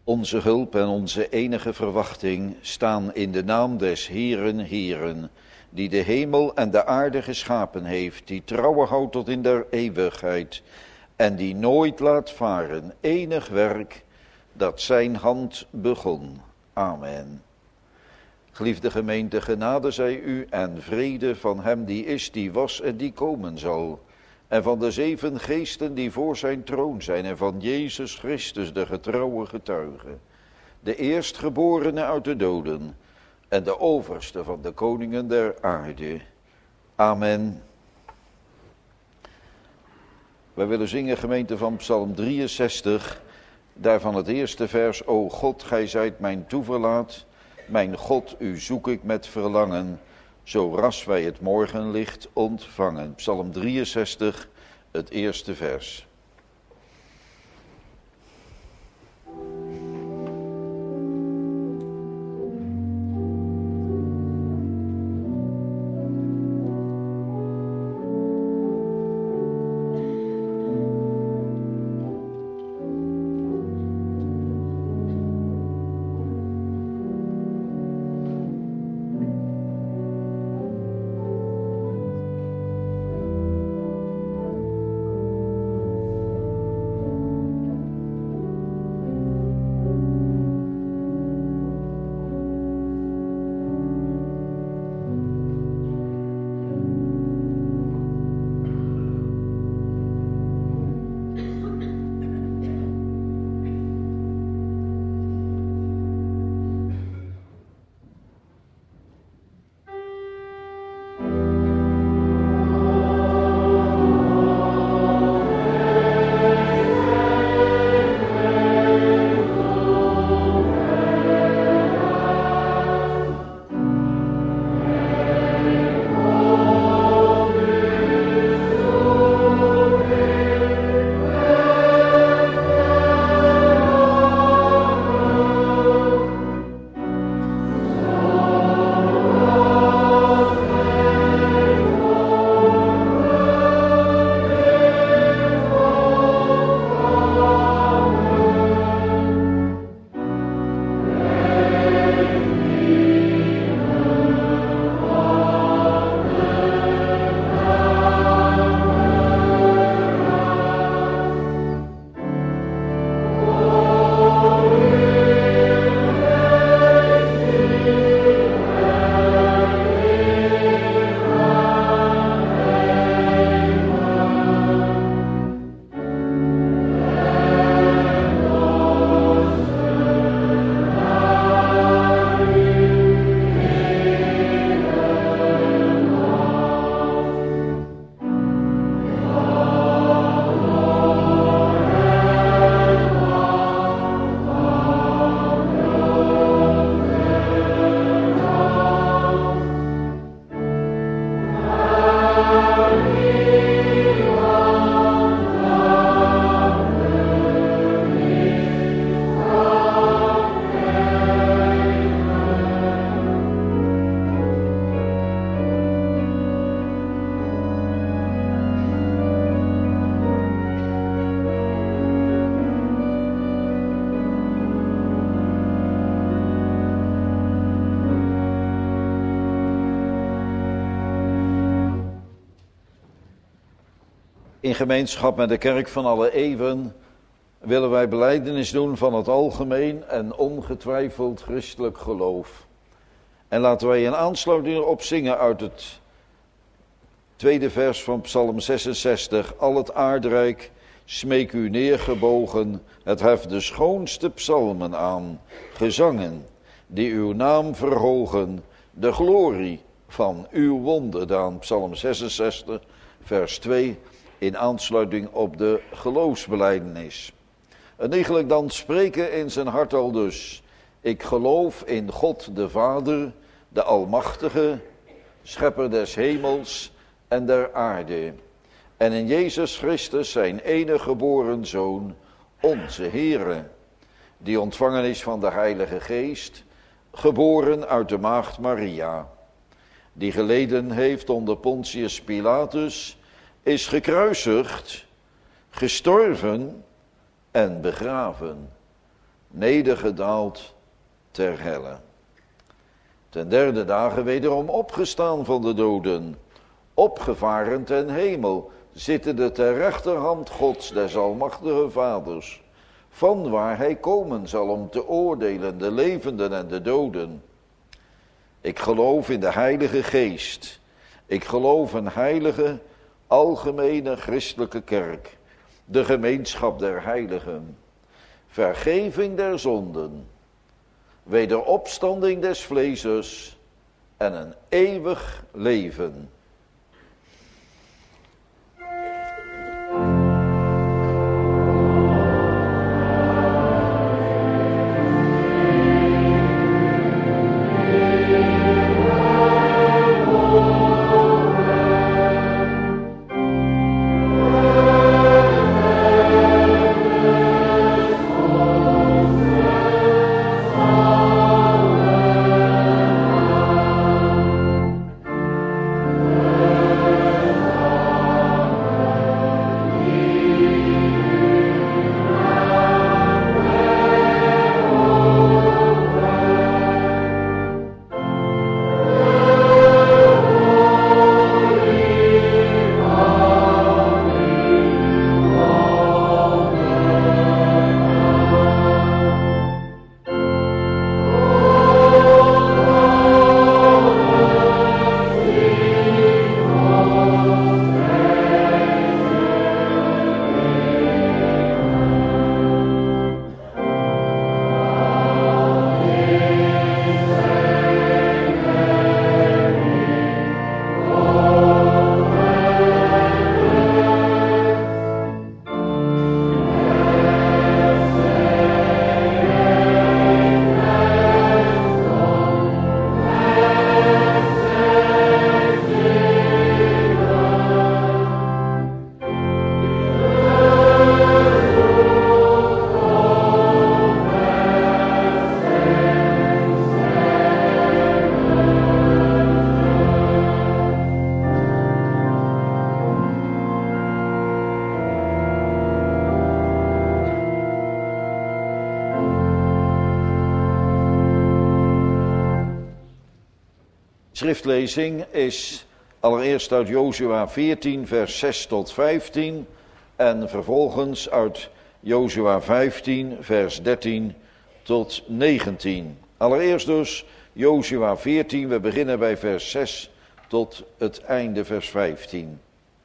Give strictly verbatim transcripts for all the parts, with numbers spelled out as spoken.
Onze hulp en onze enige verwachting staan in de naam des Heeren, Heeren, die de hemel en de aarde geschapen heeft, die trouwen houdt tot in der eeuwigheid en die nooit laat varen enig werk dat zijn hand begon. Amen. Geliefde gemeente, genade zij u en vrede van hem die is, die was en die komen zal. En van de zeven geesten die voor zijn troon zijn en van Jezus Christus, de getrouwe getuige. De eerstgeborene uit de doden en de overste van de koningen der aarde. Amen. Wij willen zingen, gemeente, van Psalm drieënzestig, daarvan het eerste vers. O God, gij zijt mijn toeverlaat, mijn God, u zoek ik met verlangen, zo ras wij het morgenlicht ontvangen. Psalm drieënzestig, het eerste vers. In gemeenschap met de kerk van alle eeuwen willen wij belijdenis doen van het algemeen en ongetwijfeld christelijk geloof. En laten wij in aansluiting erop zingen uit het tweede vers van Psalm zesenzestig. Al het aardrijk smeek u neergebogen, het heft de schoonste psalmen aan, gezangen die uw naam verhogen, de glorie van uw wonderdaan. Psalm zesenzestig, vers twee, in aansluiting op de geloofsbelijdenis. En eigenlijk dan spreken in zijn hart al dus: ik geloof in God de Vader, de Almachtige, schepper des hemels en der aarde. En in Jezus Christus, zijn enige geboren Zoon, onze Heere, die ontvangen is van de Heilige Geest, geboren uit de maagd Maria, die geleden heeft onder Pontius Pilatus, is gekruisigd, gestorven en begraven, nedergedaald ter helle. Ten derde dagen wederom opgestaan van de doden, opgevaren ten hemel, zittende ter rechterhand Gods des almachtige Vaders, van waar hij komen zal om te oordelen de levenden en de doden. Ik geloof in de Heilige Geest. Ik geloof een heilige, algemene christelijke kerk, de gemeenschap der heiligen, vergeving der zonden, wederopstanding des vleeses en een eeuwig leven. Schriftlezing is allereerst uit Jozua veertien, vers zes tot vijftien en vervolgens uit Jozua vijftien, vers dertien tot negentien. Allereerst dus Jozua veertien, we beginnen bij vers zes tot het einde vers vijftien.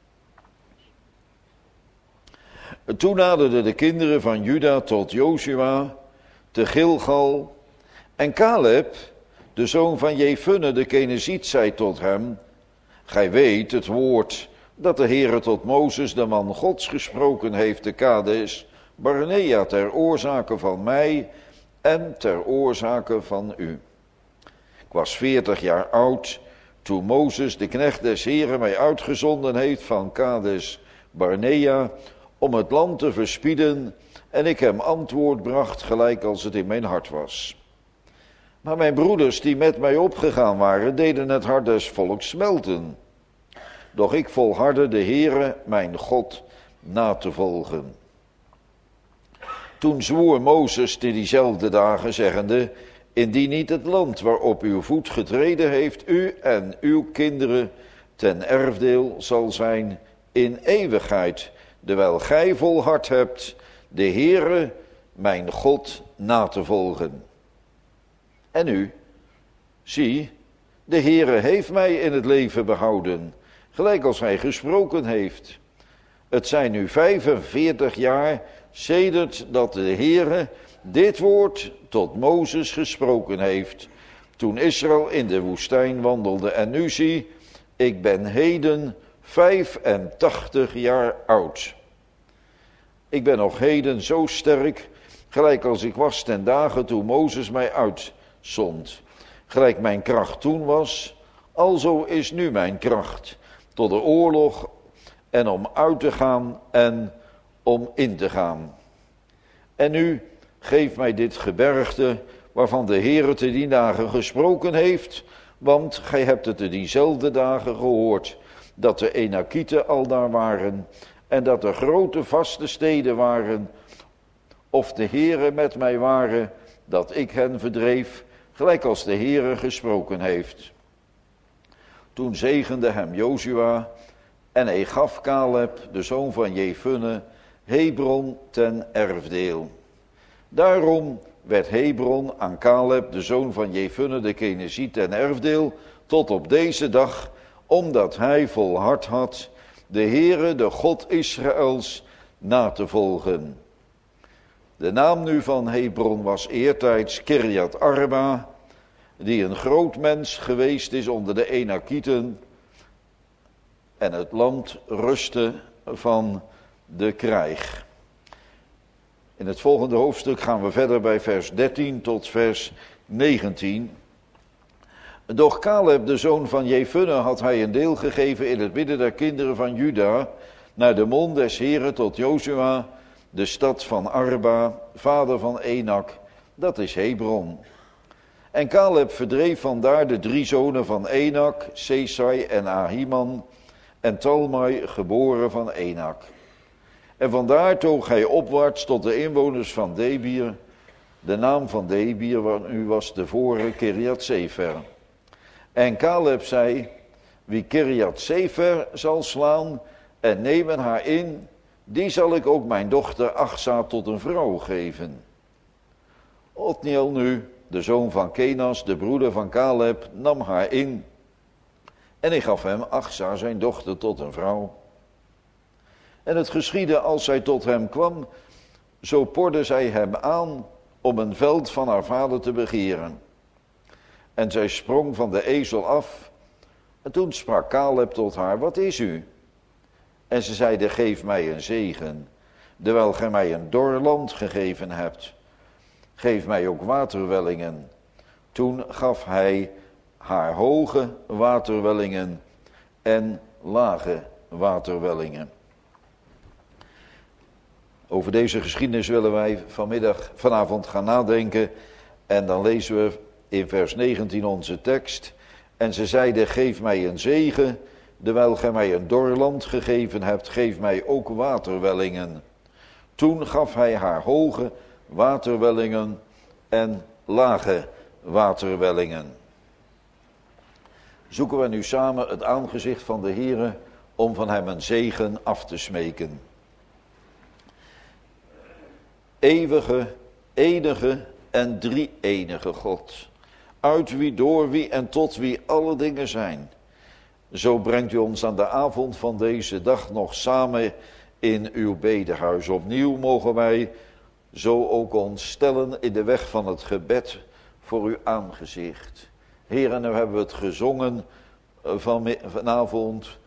Toen naderden de kinderen van Juda tot Jozua te Gilgal en Caleb, de zoon van Jefunne de Keniziet, zei tot hem: Gij weet het woord dat de Heere tot Mozes, de man Gods, gesproken heeft te Kades Barnea ter oorzake van mij en ter oorzake van u. Ik was veertig jaar oud toen Mozes, de knecht des Heeren, mij uitgezonden heeft van Kades Barnea om het land te verspieden en ik hem antwoord bracht gelijk als het in mijn hart was. Maar mijn broeders die met mij opgegaan waren, deden het hart des volks smelten. Doch ik volhardde de Heere, mijn God, na te volgen. Toen zwoer Mozes te diezelfde dagen, zeggende: Indien niet het land waarop uw voet getreden heeft, u en uw kinderen ten erfdeel zal zijn in eeuwigheid, terwijl gij volhard hebt de Heere, mijn God, na te volgen. En nu, zie, de Heere heeft mij in het leven behouden, gelijk als hij gesproken heeft. Het zijn nu vijfenveertig jaar sedert dat de Heere dit woord tot Mozes gesproken heeft, toen Israël in de woestijn wandelde. En nu zie, ik ben heden vijfentachtig jaar oud. Ik ben nog heden zo sterk, gelijk als ik was ten dagen toen Mozes mij uitzond. Gelijk mijn kracht toen was, alzo is nu mijn kracht, tot de oorlog en om uit te gaan en om in te gaan. En nu, geef mij dit gebergte, waarvan de Heere te die dagen gesproken heeft, want gij hebt het te diezelfde dagen gehoord, dat de Enakieten al daar waren, en dat er grote vaste steden waren, of de Heere met mij ware, dat ik hen verdreef, gelijk als de Heere gesproken heeft. Toen zegende hem Jozua en hij gaf Caleb, de zoon van Jefunne, Hebron ten erfdeel. Daarom werd Hebron aan Caleb, de zoon van Jefunne, de Keniziet, ten erfdeel, tot op deze dag, omdat hij volhard had de Heere, de God Israëls, na te volgen. De naam nu van Hebron was eertijds Kirjat Arba, die een groot mens geweest is onder de Enakieten, en het land rustte van de krijg. In het volgende hoofdstuk gaan we verder bij vers dertien tot vers negentien. Doch Caleb, de zoon van Jefunne, had hij een deel gegeven in het midden der kinderen van Juda, naar de mond des Heren tot Jozua, de stad van Arba, vader van Enak, dat is Hebron. En Caleb verdreef vandaar de drie zonen van Enak, Sesai en Ahiman, en Talmai, geboren van Enak. En vandaar toog hij opwaarts tot de inwoners van Debir. De naam van Debir nu was tevoren Kirjat Sefer. En Caleb zei, wie Kirjat Sefer zal slaan en nemen haar in, die zal ik ook mijn dochter Achsa tot een vrouw geven. Otniel nu, de zoon van Kenas, de broeder van Caleb, nam haar in. En hij gaf hem Achsa, zijn dochter, tot een vrouw. En het geschiedde als zij tot hem kwam, zo porde zij hem aan om een veld van haar vader te begeren. En zij sprong van de ezel af. En toen sprak Caleb tot haar, wat is u? En ze zeide, geef mij een zegen, terwijl gij mij een dor land gegeven hebt. Geef mij ook waterwellingen. Toen gaf hij haar hoge waterwellingen en lage waterwellingen. Over deze geschiedenis willen wij vanmiddag, vanavond gaan nadenken. En dan lezen we in vers negentien onze tekst. En ze zeiden, geef mij een zegen, terwijl gij mij een dor land gegeven hebt, geef mij ook waterwellingen. Toen gaf hij haar hoge waterwellingen en lage waterwellingen. Zoeken we nu samen het aangezicht van de Heere om van hem een zegen af te smeken. Eeuwige, enige en drie-enige God, uit wie, door wie en tot wie alle dingen zijn. Zo brengt u ons aan de avond van deze dag nog samen in uw bedehuis. Opnieuw mogen wij zo ook ons stellen in de weg van het gebed voor uw aangezicht. Heer, nu hebben we het gezongen van, vanavond.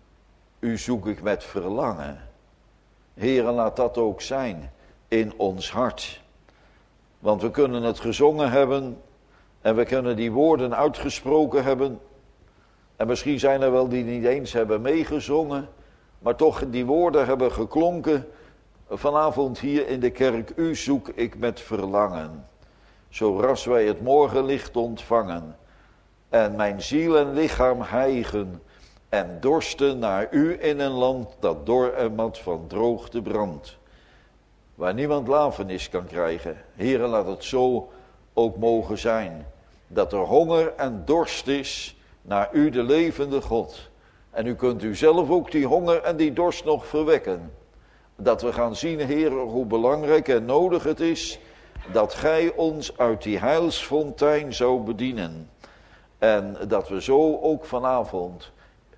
U zoek ik met verlangen. Heer, laat dat ook zijn in ons hart. Want we kunnen het gezongen hebben en we kunnen die woorden uitgesproken hebben. En misschien zijn er wel die niet eens hebben meegezongen, maar toch die woorden hebben geklonken vanavond hier in de kerk. U zoek ik met verlangen, zo ras wij het morgenlicht ontvangen. En mijn ziel en lichaam hijgen en dorsten naar u in een land dat dor en mat van droogte brandt. Waar niemand lafenis kan krijgen. Heere, laat het zo ook mogen zijn. Dat er honger en dorst is naar u, de levende God. En u kunt u zelf ook die honger en die dorst nog verwekken. Dat we gaan zien, Heer, hoe belangrijk en nodig het is dat gij ons uit die heilsfontein zou bedienen. En dat we zo ook vanavond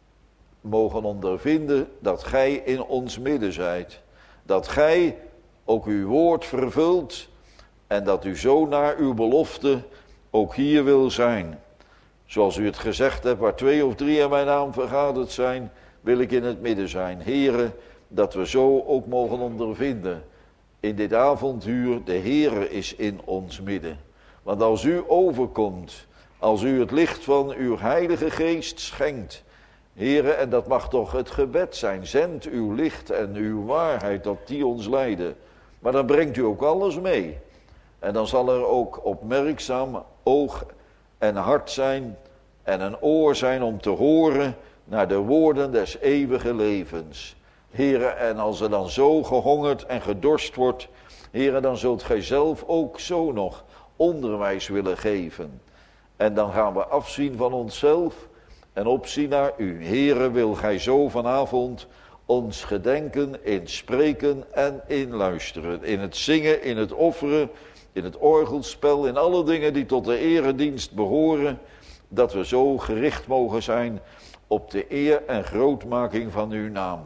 mogen ondervinden dat gij in ons midden zijt. Dat gij ook uw woord vervult en dat u zo naar uw belofte ook hier wil zijn. Zoals u het gezegd hebt, waar twee of drie in mijn naam vergaderd zijn, wil ik in het midden zijn. Heere, dat we zo ook mogen ondervinden in dit avonduur, de Heere is in ons midden. Want als u overkomt, als u het licht van uw heilige geest schenkt, Heere, en dat mag toch het gebed zijn, zend uw licht en uw waarheid, dat die ons leiden. Maar dan brengt u ook alles mee. En dan zal er ook opmerkzaam oog en hart zijn en een oor zijn om te horen naar de woorden des eeuwige levens. Heere, en als er dan zo gehongerd en gedorst wordt Heren, dan zult gij zelf ook zo nog onderwijs willen geven. En dan gaan we afzien van onszelf en opzien naar u. Heren, wil gij zo vanavond ons gedenken in spreken en in luisteren. In het zingen, in het offeren, in het orgelspel, in alle dingen die tot de eredienst behoren. Dat we zo gericht mogen zijn op de eer en grootmaking van uw naam.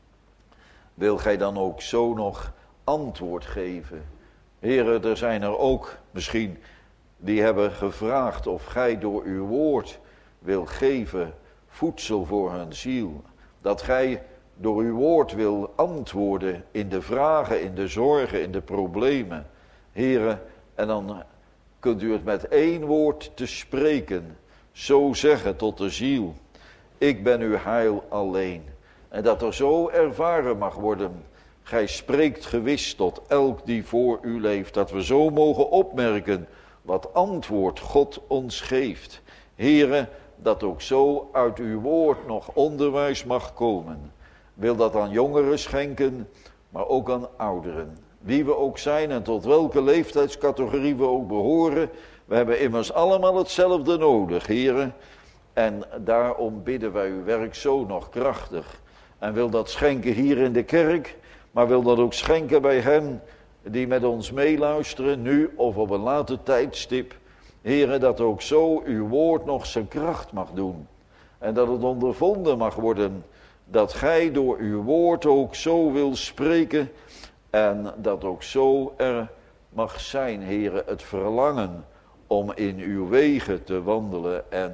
Wil gij dan ook zo nog antwoord geven? Heren, er zijn er ook misschien die hebben gevraagd of gij door uw woord wil geven voedsel voor hun ziel. Dat gij door uw woord wil antwoorden in de vragen, in de zorgen, in de problemen. Heren, en dan kunt u het met één woord te spreken, zo zeggen tot de ziel. Ik ben uw heil alleen. En dat er zo ervaren mag worden. Gij spreekt gewis tot elk die voor u leeft. Dat we zo mogen opmerken wat antwoord God ons geeft. Heren, dat ook zo uit uw woord nog onderwijs mag komen. Wil dat aan jongeren schenken, maar ook aan ouderen. Wie we ook zijn en tot welke leeftijdscategorie we ook behoren. We hebben immers allemaal hetzelfde nodig, heren. En daarom bidden wij uw werk zo nog krachtig. En wil dat schenken hier in de kerk, maar wil dat ook schenken bij hen die met ons meeluisteren, nu of op een later tijdstip. Heren, dat ook zo uw woord nog zijn kracht mag doen. En dat het ondervonden mag worden dat gij door uw woord ook zo wil spreken. En dat ook zo er mag zijn, heren, het verlangen om in uw wegen te wandelen en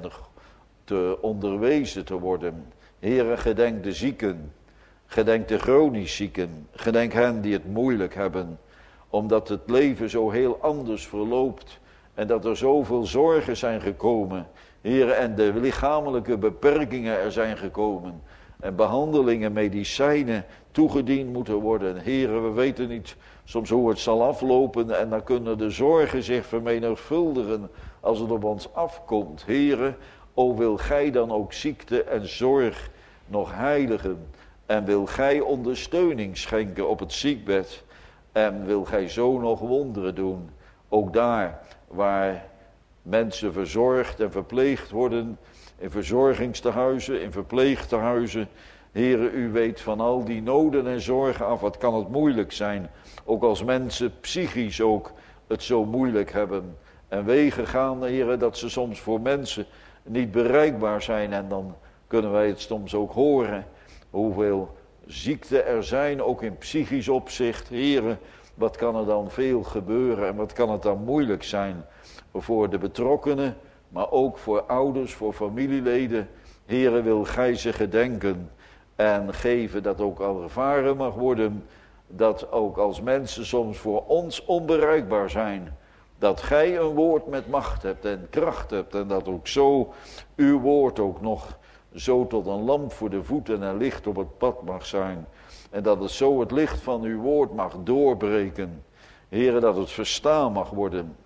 te onderwezen te worden. Heren, gedenk de zieken, gedenk de chronisch zieken, gedenk hen die het moeilijk hebben, omdat het leven zo heel anders verloopt en dat er zoveel zorgen zijn gekomen, heren, en de lichamelijke beperkingen er zijn gekomen en behandelingen, medicijnen toegediend moeten worden. Heren, we weten niet soms hoe het zal aflopen en dan kunnen de zorgen zich vermenigvuldigen als het op ons afkomt. Heren, o wil gij dan ook ziekte en zorg nog heiligen en wil gij ondersteuning schenken op het ziekbed en wil gij zo nog wonderen doen, ook daar waar mensen verzorgd en verpleegd worden, in verzorgingstehuizen, in verpleegtehuizen. Heren, u weet van al die noden en zorgen af, wat kan het moeilijk zijn, ook als mensen psychisch ook het zo moeilijk hebben en wegen gaan, heren, dat ze soms voor mensen niet bereikbaar zijn en dan kunnen wij het soms ook horen hoeveel ziekte er zijn, ook in psychisch opzicht. Heren, wat kan er dan veel gebeuren en wat kan het dan moeilijk zijn voor de betrokkenen, maar ook voor ouders, voor familieleden. Heren, wil gij ze gedenken en geven dat ook al ervaren mag worden, dat ook als mensen soms voor ons onbereikbaar zijn, dat gij een woord met macht hebt en kracht hebt en dat ook zo uw woord ook nog zo tot een lamp voor de voeten en licht op het pad mag zijn. En dat het zo het licht van uw woord mag doorbreken. Heren, dat het verstaan mag worden.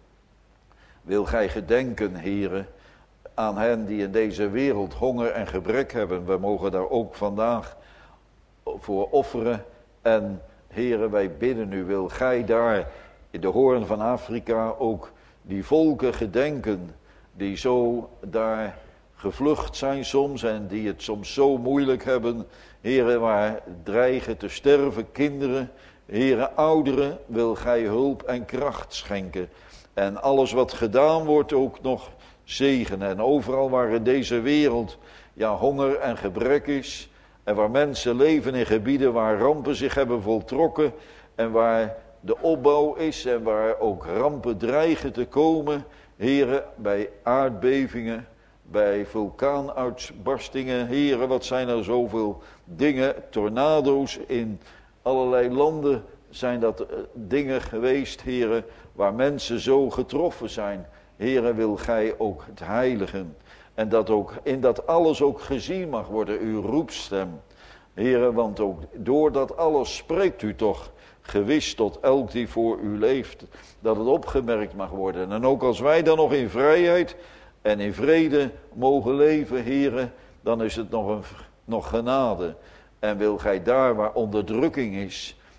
Wil gij gedenken, heren, aan hen die in deze wereld honger en gebrek hebben. We mogen daar ook vandaag voor offeren. En heren, wij bidden u, wil gij daar in de hoorn van Afrika ook die volken gedenken, die zo daar gevlucht zijn soms en die het soms zo moeilijk hebben. Heren, waar dreigen te sterven kinderen. Heren, ouderen, wil gij hulp en kracht schenken. En alles wat gedaan wordt ook nog zegenen. En overal waar in deze wereld ja, honger en gebrek is. En waar mensen leven in gebieden waar rampen zich hebben voltrokken. En waar de opbouw is en waar ook rampen dreigen te komen. Heren, bij aardbevingen, bij vulkaanuitbarstingen. Heren, wat zijn er zoveel dingen, tornado's in allerlei landen zijn dat dingen geweest, heren, waar mensen zo getroffen zijn. Heren, wil gij ook het heiligen. En dat ook in dat alles ook gezien mag worden, uw roepstem. Heren, want ook door dat alles spreekt u toch gewis tot elk die voor u leeft. Dat het opgemerkt mag worden. En ook als wij dan nog in vrijheid en in vrede mogen leven, heren, dan is het nog, een, nog genade. En wil gij daar waar onderdrukking is,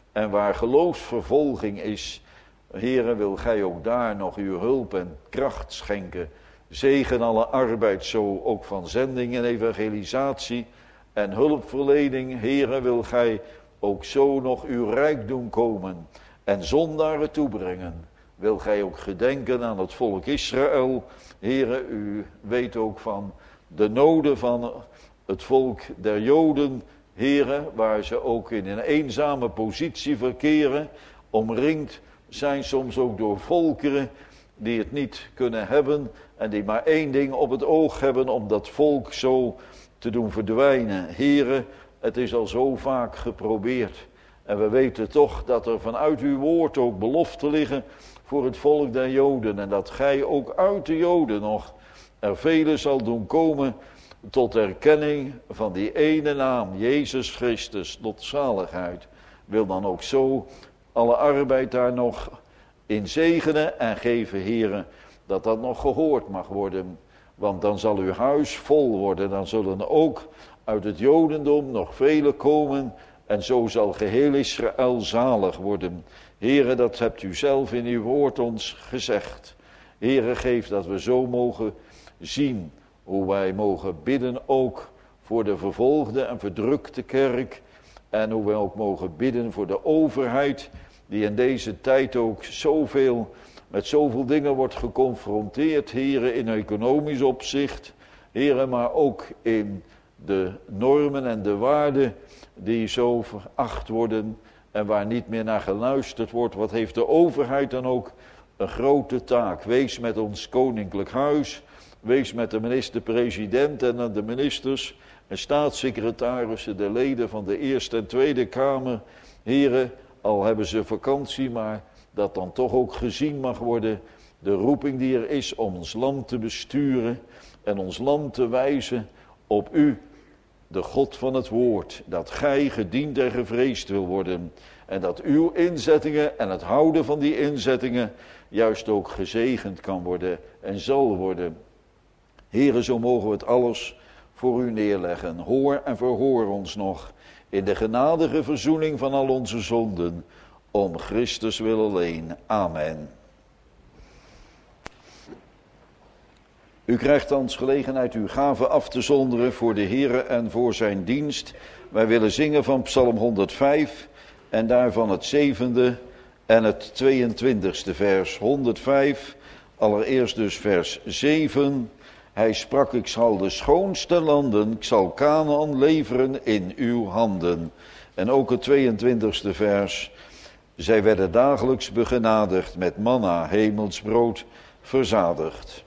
En waar geloofsvervolging is, Heere, wil gij ook daar nog uw hulp en kracht schenken. Zegen alle arbeid, zo ook van zending en evangelisatie en hulpverlening. Heere, wil gij ook zo nog uw rijk doen komen en zondaren toebrengen. Wil gij ook gedenken aan het volk Israël. Heere, u weet ook van de noden van het volk der Joden. Heere, waar ze ook in een eenzame positie verkeren, omringd zijn soms ook door volkeren die het niet kunnen hebben en die maar één ding op het oog hebben om dat volk zo te doen verdwijnen. Heere, het is al zo vaak geprobeerd en we weten toch dat er vanuit uw woord ook beloften liggen voor het volk der Joden en dat gij ook uit de Joden nog er velen zal doen komen tot erkenning van die ene naam, Jezus Christus, tot zaligheid. Wil dan ook zo alle arbeid daar nog in zegenen en geven, Heere, dat dat nog gehoord mag worden. Want dan zal uw huis vol worden, dan zullen ook uit het Jodendom nog velen komen en zo zal geheel Israël zalig worden. Heere, dat hebt u zelf in uw woord ons gezegd. Heere, geef dat we zo mogen zien hoe wij mogen bidden ook voor de vervolgde en verdrukte kerk. En hoe wij ook mogen bidden voor de overheid die in deze tijd ook zoveel, met zoveel dingen wordt geconfronteerd. Heren, in economisch opzicht. Heren, maar ook in de normen en de waarden die zo veracht worden en waar niet meer naar geluisterd wordt. Wat heeft de overheid dan ook een grote taak? Wees met ons koninklijk huis. Wees met de minister-president en de ministers en staatssecretarissen, de leden van de Eerste en Tweede Kamer. Heren, al hebben ze vakantie, maar dat dan toch ook gezien mag worden. De roeping die er is om ons land te besturen en ons land te wijzen op u, de God van het woord. Dat gij gediend en gevreesd wil worden. En dat uw inzettingen en het houden van die inzettingen juist ook gezegend kan worden en zal worden. Heren, zo mogen we het alles voor u neerleggen. Hoor en verhoor ons nog in de genadige verzoening van al onze zonden. Om Christus wil alleen. Amen. U krijgt thans gelegenheid uw gave af te zonderen voor de Heere en voor zijn dienst. Wij willen zingen van Psalm honderdvijf en daarvan het zevende en het tweeëntwintigste vers. honderdvijf, allereerst dus vers zeven. Hij sprak, ik zal de schoonste landen, ik zal Kanaan leveren in uw handen. En ook het tweeëntwintigste vers. Zij werden dagelijks begenadigd met manna, hemelsbrood, verzadigd.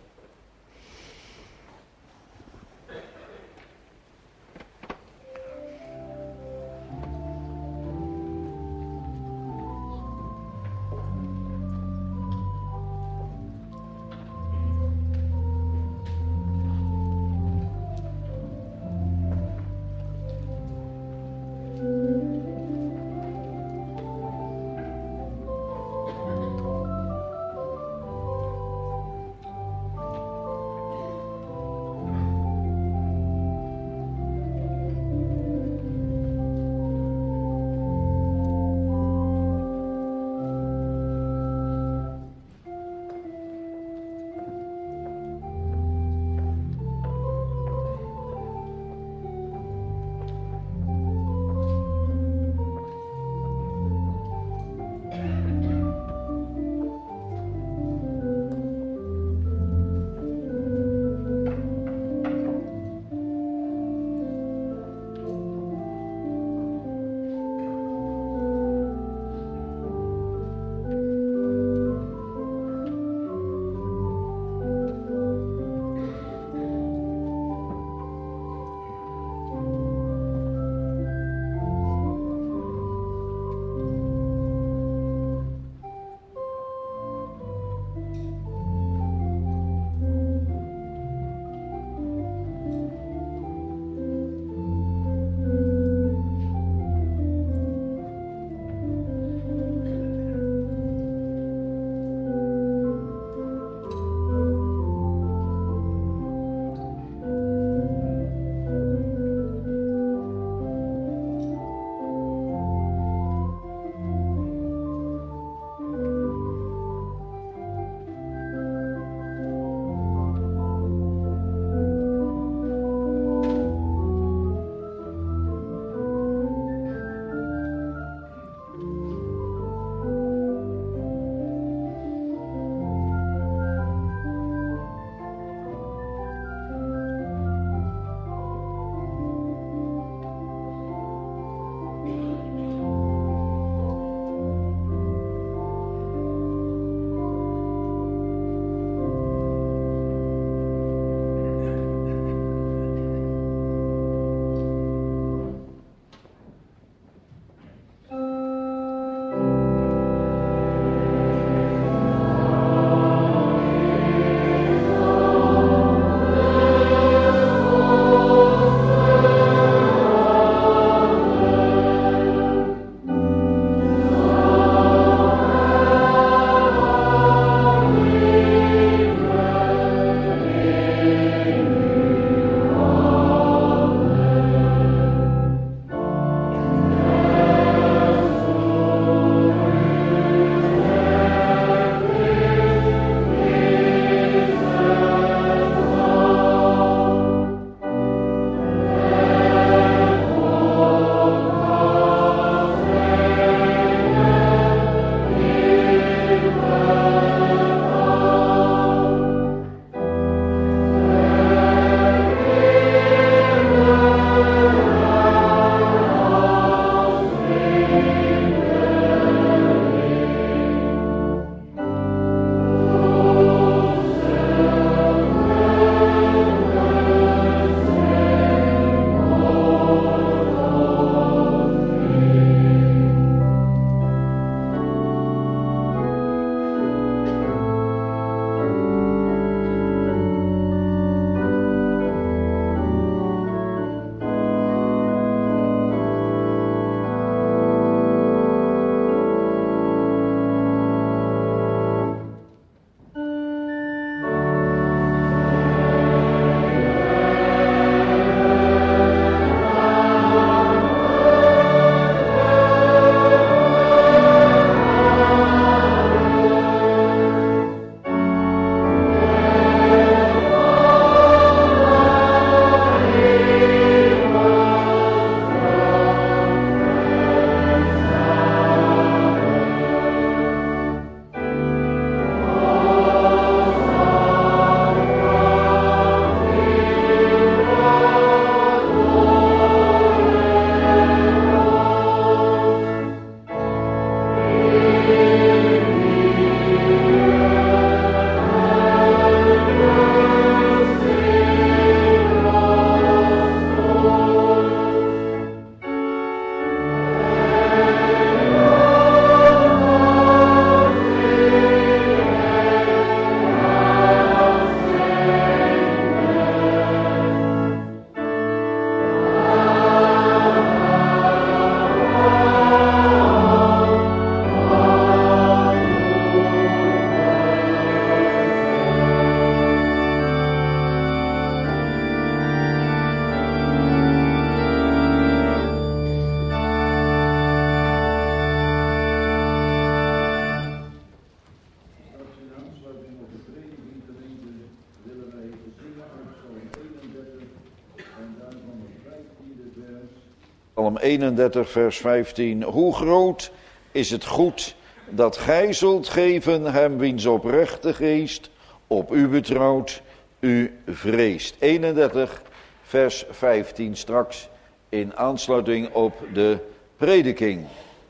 Psalm eenendertig, vers vijftien. Hoe groot is het goed dat gij zult geven hem wiens oprechte geest op u betrouwt, u vreest. eenendertig, vers vijftien, straks in aansluiting op de prediking.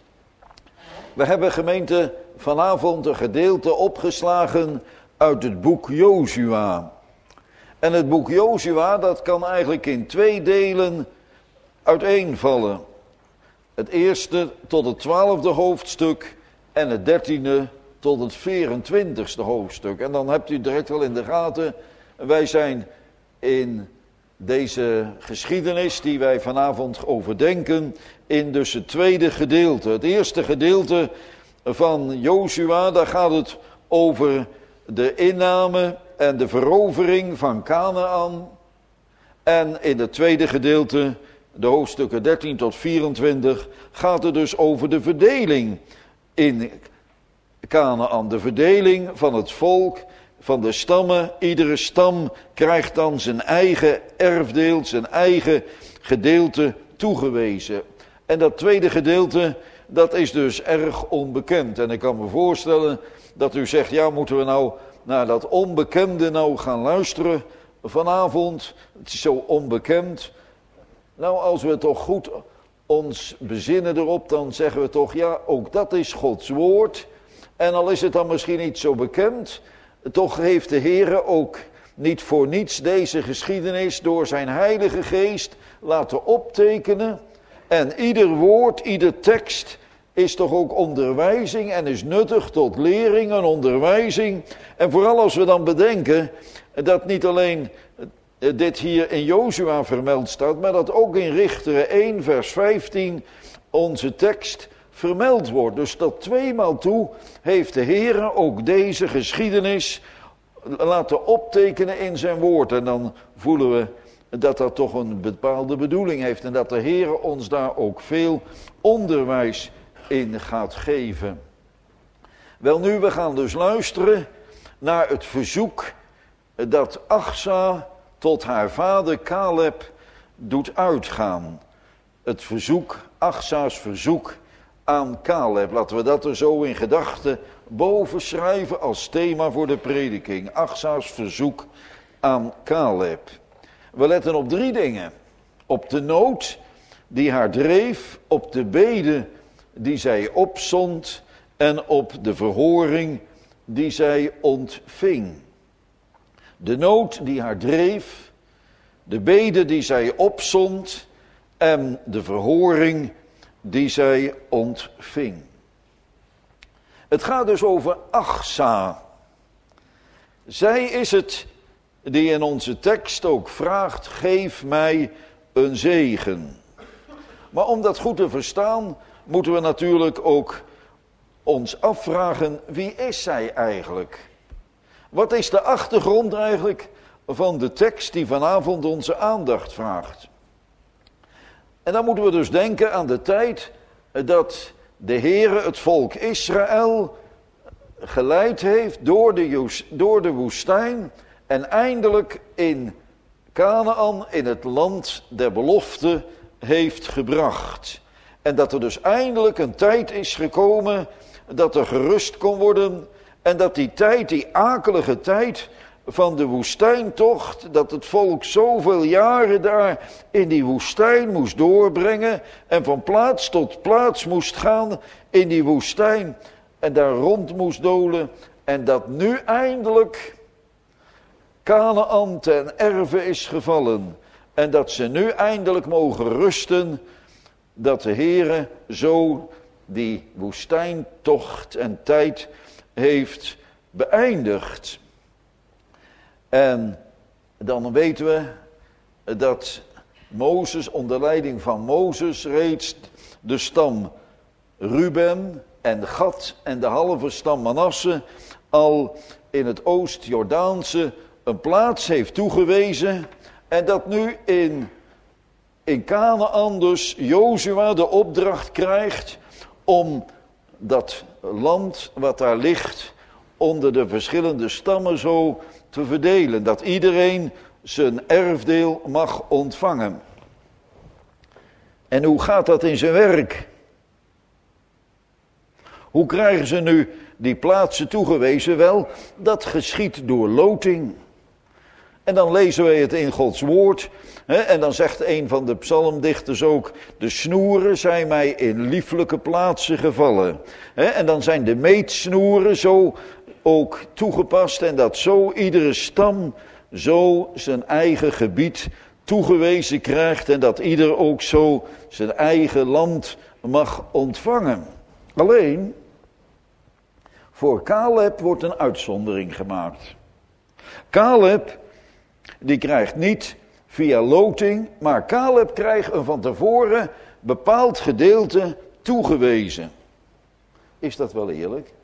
We hebben, gemeente, vanavond een gedeelte opgeslagen uit het boek Jozua. En het boek Jozua, dat kan eigenlijk in twee delen uiteenvallen. Het eerste tot het twaalfde hoofdstuk en het dertiende tot het vierentwintigste hoofdstuk. En dan hebt u direct wel in de gaten, wij zijn in deze geschiedenis die wij vanavond overdenken in dus het tweede gedeelte. Het eerste gedeelte van Jozua, daar gaat het over de inname en de verovering van Kanaan. En in het tweede gedeelte, de hoofdstukken dertien tot vierentwintig, gaat het dus over de verdeling in Kanaan. De verdeling van het volk, van de stammen. Iedere stam krijgt dan zijn eigen erfdeel, zijn eigen gedeelte toegewezen. En dat tweede gedeelte, dat is dus erg onbekend. En ik kan me voorstellen dat u zegt, ja, moeten we nou naar dat onbekende nou gaan luisteren vanavond? Het is zo onbekend. Nou, als we toch goed ons bezinnen erop, dan zeggen we toch, ja, ook dat is Gods woord. En al is het dan misschien niet zo bekend, toch heeft de Heere ook niet voor niets deze geschiedenis door zijn Heilige Geest laten optekenen. En ieder woord, ieder tekst is toch ook onderwijzing en is nuttig tot lering en onderwijzing. En vooral als we dan bedenken dat niet alleen dit hier in Jozua vermeld staat, maar dat ook in Richteren één vers vijftien onze tekst vermeld wordt. Dus tot tweemaal toe heeft de Heere ook deze geschiedenis laten optekenen in zijn woord. En dan voelen we dat dat toch een bepaalde bedoeling heeft en dat de Heere ons daar ook veel onderwijs in gaat geven. Welnu, we gaan dus luisteren naar het verzoek dat Achsa tot haar vader Caleb doet uitgaan. Het verzoek, Achsa's verzoek aan Caleb. Laten we dat er zo in gedachten boven schrijven als thema voor de prediking. Achsa's verzoek aan Caleb. We letten op drie dingen. Op de nood die haar dreef, op de bede die zij opzond en op de verhoring die zij ontving. De nood die haar dreef, de bede die zij opzond en de verhoring die zij ontving. Het gaat dus over Achsa. Zij is het die in onze tekst ook vraagt, geef mij een zegen. Maar om dat goed te verstaan, moeten we natuurlijk ook ons afvragen, wie is zij eigenlijk? Wat is de achtergrond eigenlijk van de tekst die vanavond onze aandacht vraagt? En dan moeten we dus denken aan de tijd dat de Heere het volk Israël geleid heeft door de, door de woestijn en eindelijk in Kanaan, in het land der belofte, heeft gebracht. En dat er dus eindelijk een tijd is gekomen dat er gerust kon worden en dat die tijd, die akelige tijd van de woestijntocht, dat het volk zoveel jaren daar in die woestijn moest doorbrengen en van plaats tot plaats moest gaan in die woestijn en daar rond moest dolen en dat nu eindelijk Kanaan ten erve is gevallen en dat ze nu eindelijk mogen rusten, dat de Heere zo die woestijntocht en tijd heeft beëindigd. En dan weten we dat Mozes, onder leiding van Mozes, reeds de stam Ruben en Gad en de halve stam Manasse al in het Oost-Jordaanse een plaats heeft toegewezen. En dat nu in, in Kanaan dus Jozua de opdracht krijgt om dat land wat daar ligt onder de verschillende stammen zo te verdelen. Dat iedereen zijn erfdeel mag ontvangen. En hoe gaat dat in zijn werk? Hoe krijgen ze nu die plaatsen toegewezen? Wel, dat geschiedt door loting. En dan lezen wij het in Gods woord. Hè, en dan zegt een van de psalmdichters ook: de snoeren zijn mij in lieflijke plaatsen gevallen. Hè, en dan zijn de meetsnoeren zo ook toegepast. En dat zo iedere stam zo zijn eigen gebied toegewezen krijgt. En dat ieder ook zo zijn eigen land mag ontvangen. Alleen, voor Caleb wordt een uitzondering gemaakt. Caleb, die krijgt niet via loting, maar Caleb krijgt een van tevoren bepaald gedeelte toegewezen. Is dat wel eerlijk?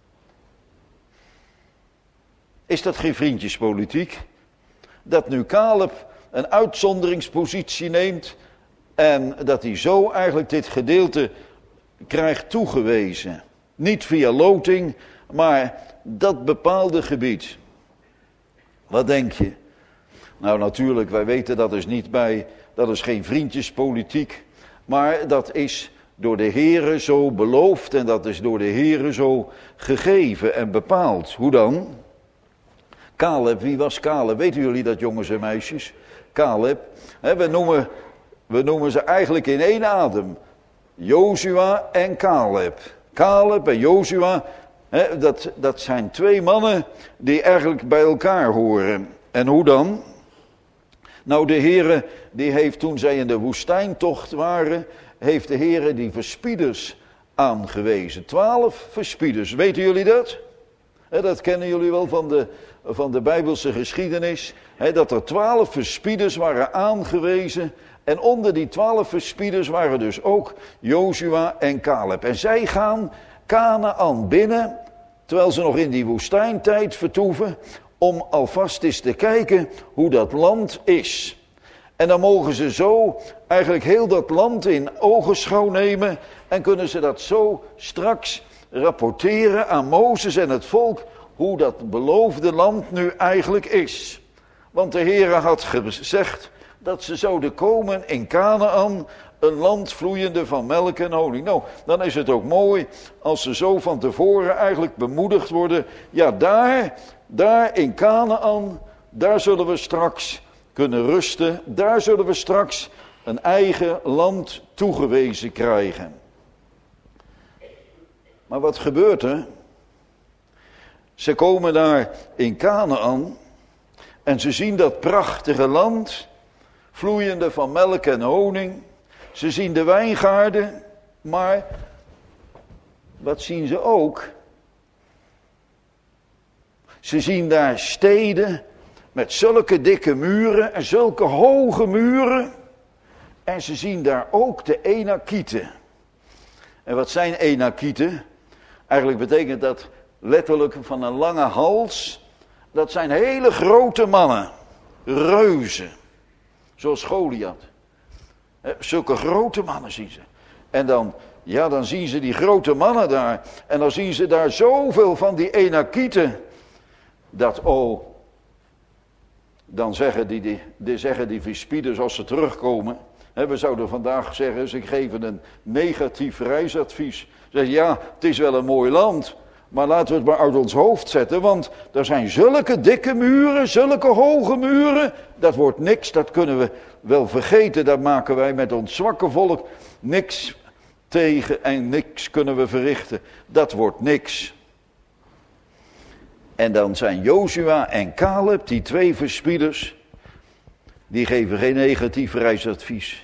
Is dat geen vriendjespolitiek? Dat nu Caleb een uitzonderingspositie neemt en dat hij zo eigenlijk dit gedeelte krijgt toegewezen. Niet via loting, maar dat bepaalde gebied. Wat denk je? Nou natuurlijk, wij weten dat is niet bij, dat is geen vriendjespolitiek. Maar dat is door de Heere zo beloofd en dat is door de Heere zo gegeven en bepaald. Hoe dan? Caleb, wie was Caleb? Weten jullie dat, jongens en meisjes? Caleb, hè, we, noemen, we noemen ze eigenlijk in één adem. Jozua en Caleb. Caleb en Jozua, hè, dat, dat zijn twee mannen die eigenlijk bij elkaar horen. En hoe dan? Nou, de Heere, die heeft toen zij in de woestijntocht waren, heeft de Heere die verspieders aangewezen. Twaalf verspieders, weten jullie dat? Hè, dat kennen jullie wel van de, van de Bijbelse geschiedenis. Hè, dat er twaalf verspieders waren aangewezen. En onder die twaalf verspieders waren dus ook Jozua en Caleb. En zij gaan Kanaän binnen, terwijl ze nog in die woestijntijd vertoeven, om alvast eens te kijken hoe dat land is. En dan mogen ze zo eigenlijk heel dat land in ogenschouw nemen en kunnen ze dat zo straks rapporteren aan Mozes en het volk, hoe dat beloofde land nu eigenlijk is. Want de Heere had gezegd dat ze zouden komen in Kanaän, een land vloeiende van melk en honing. Nou, dan is het ook mooi als ze zo van tevoren eigenlijk bemoedigd worden. Ja, daar, daar in Kanaän, daar zullen we straks kunnen rusten. Daar zullen we straks een eigen land toegewezen krijgen. Maar wat gebeurt er? Ze komen daar in Kanaän en ze zien dat prachtige land, vloeiende van melk en honing. Ze zien de wijngaarden, maar wat zien ze ook? Ze zien daar steden met zulke dikke muren en zulke hoge muren. En ze zien daar ook de Enakieten. En wat zijn Enakieten? Eigenlijk betekent dat letterlijk van een lange hals. Dat zijn hele grote mannen, reuzen, zoals Goliath. He, zulke grote mannen zien ze. En dan, ja, dan zien ze die grote mannen daar. En dan zien ze daar zoveel van die Enakieten. Dat, oh, dan zeggen die, die, die, zeggen die verspieders als ze terugkomen. He, we zouden vandaag zeggen, ze geven een negatief reisadvies. Ze zeggen, ja, het is wel een mooi land. Maar laten we het maar uit ons hoofd zetten, want er zijn zulke dikke muren, zulke hoge muren. Dat wordt niks, dat kunnen we wel vergeten. Daar maken wij met ons zwakke volk niks tegen en niks kunnen we verrichten. Dat wordt niks. En dan zijn Jozua en Caleb, die twee verspieders, die geven geen negatief reisadvies.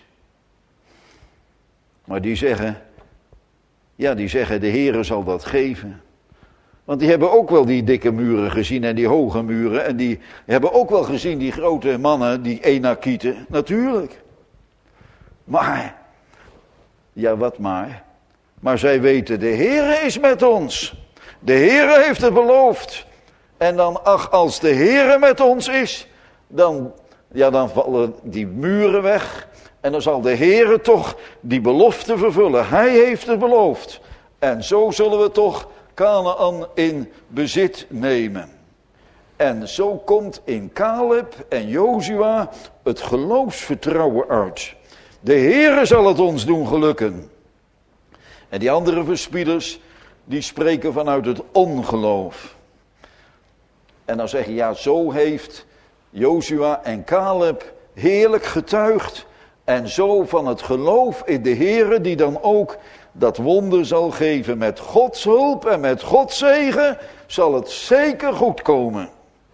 Maar die zeggen, ja, die zeggen de Heere zal dat geven. Want die hebben ook wel die dikke muren gezien en die hoge muren. En die hebben ook wel gezien die grote mannen, die Enakieten. Natuurlijk. Maar, ja wat maar. Maar zij weten, de Heere is met ons. De Heere heeft het beloofd. En dan, ach, als de Heere met ons is, dan, ja, dan vallen die muren weg. En dan zal de Heere toch die belofte vervullen. Hij heeft het beloofd. En zo zullen we toch Kanaän in bezit nemen. En zo komt in Caleb en Jozua het geloofsvertrouwen uit. De Heere zal het ons doen gelukken. En die andere verspieders, die spreken vanuit het ongeloof. En dan zeg je, ja, zo heeft Jozua en Caleb heerlijk getuigd. En zo van het geloof in de Heere, die dan ook dat wonder zal geven. Met Gods hulp en met Gods zegen zal het zeker goed komen.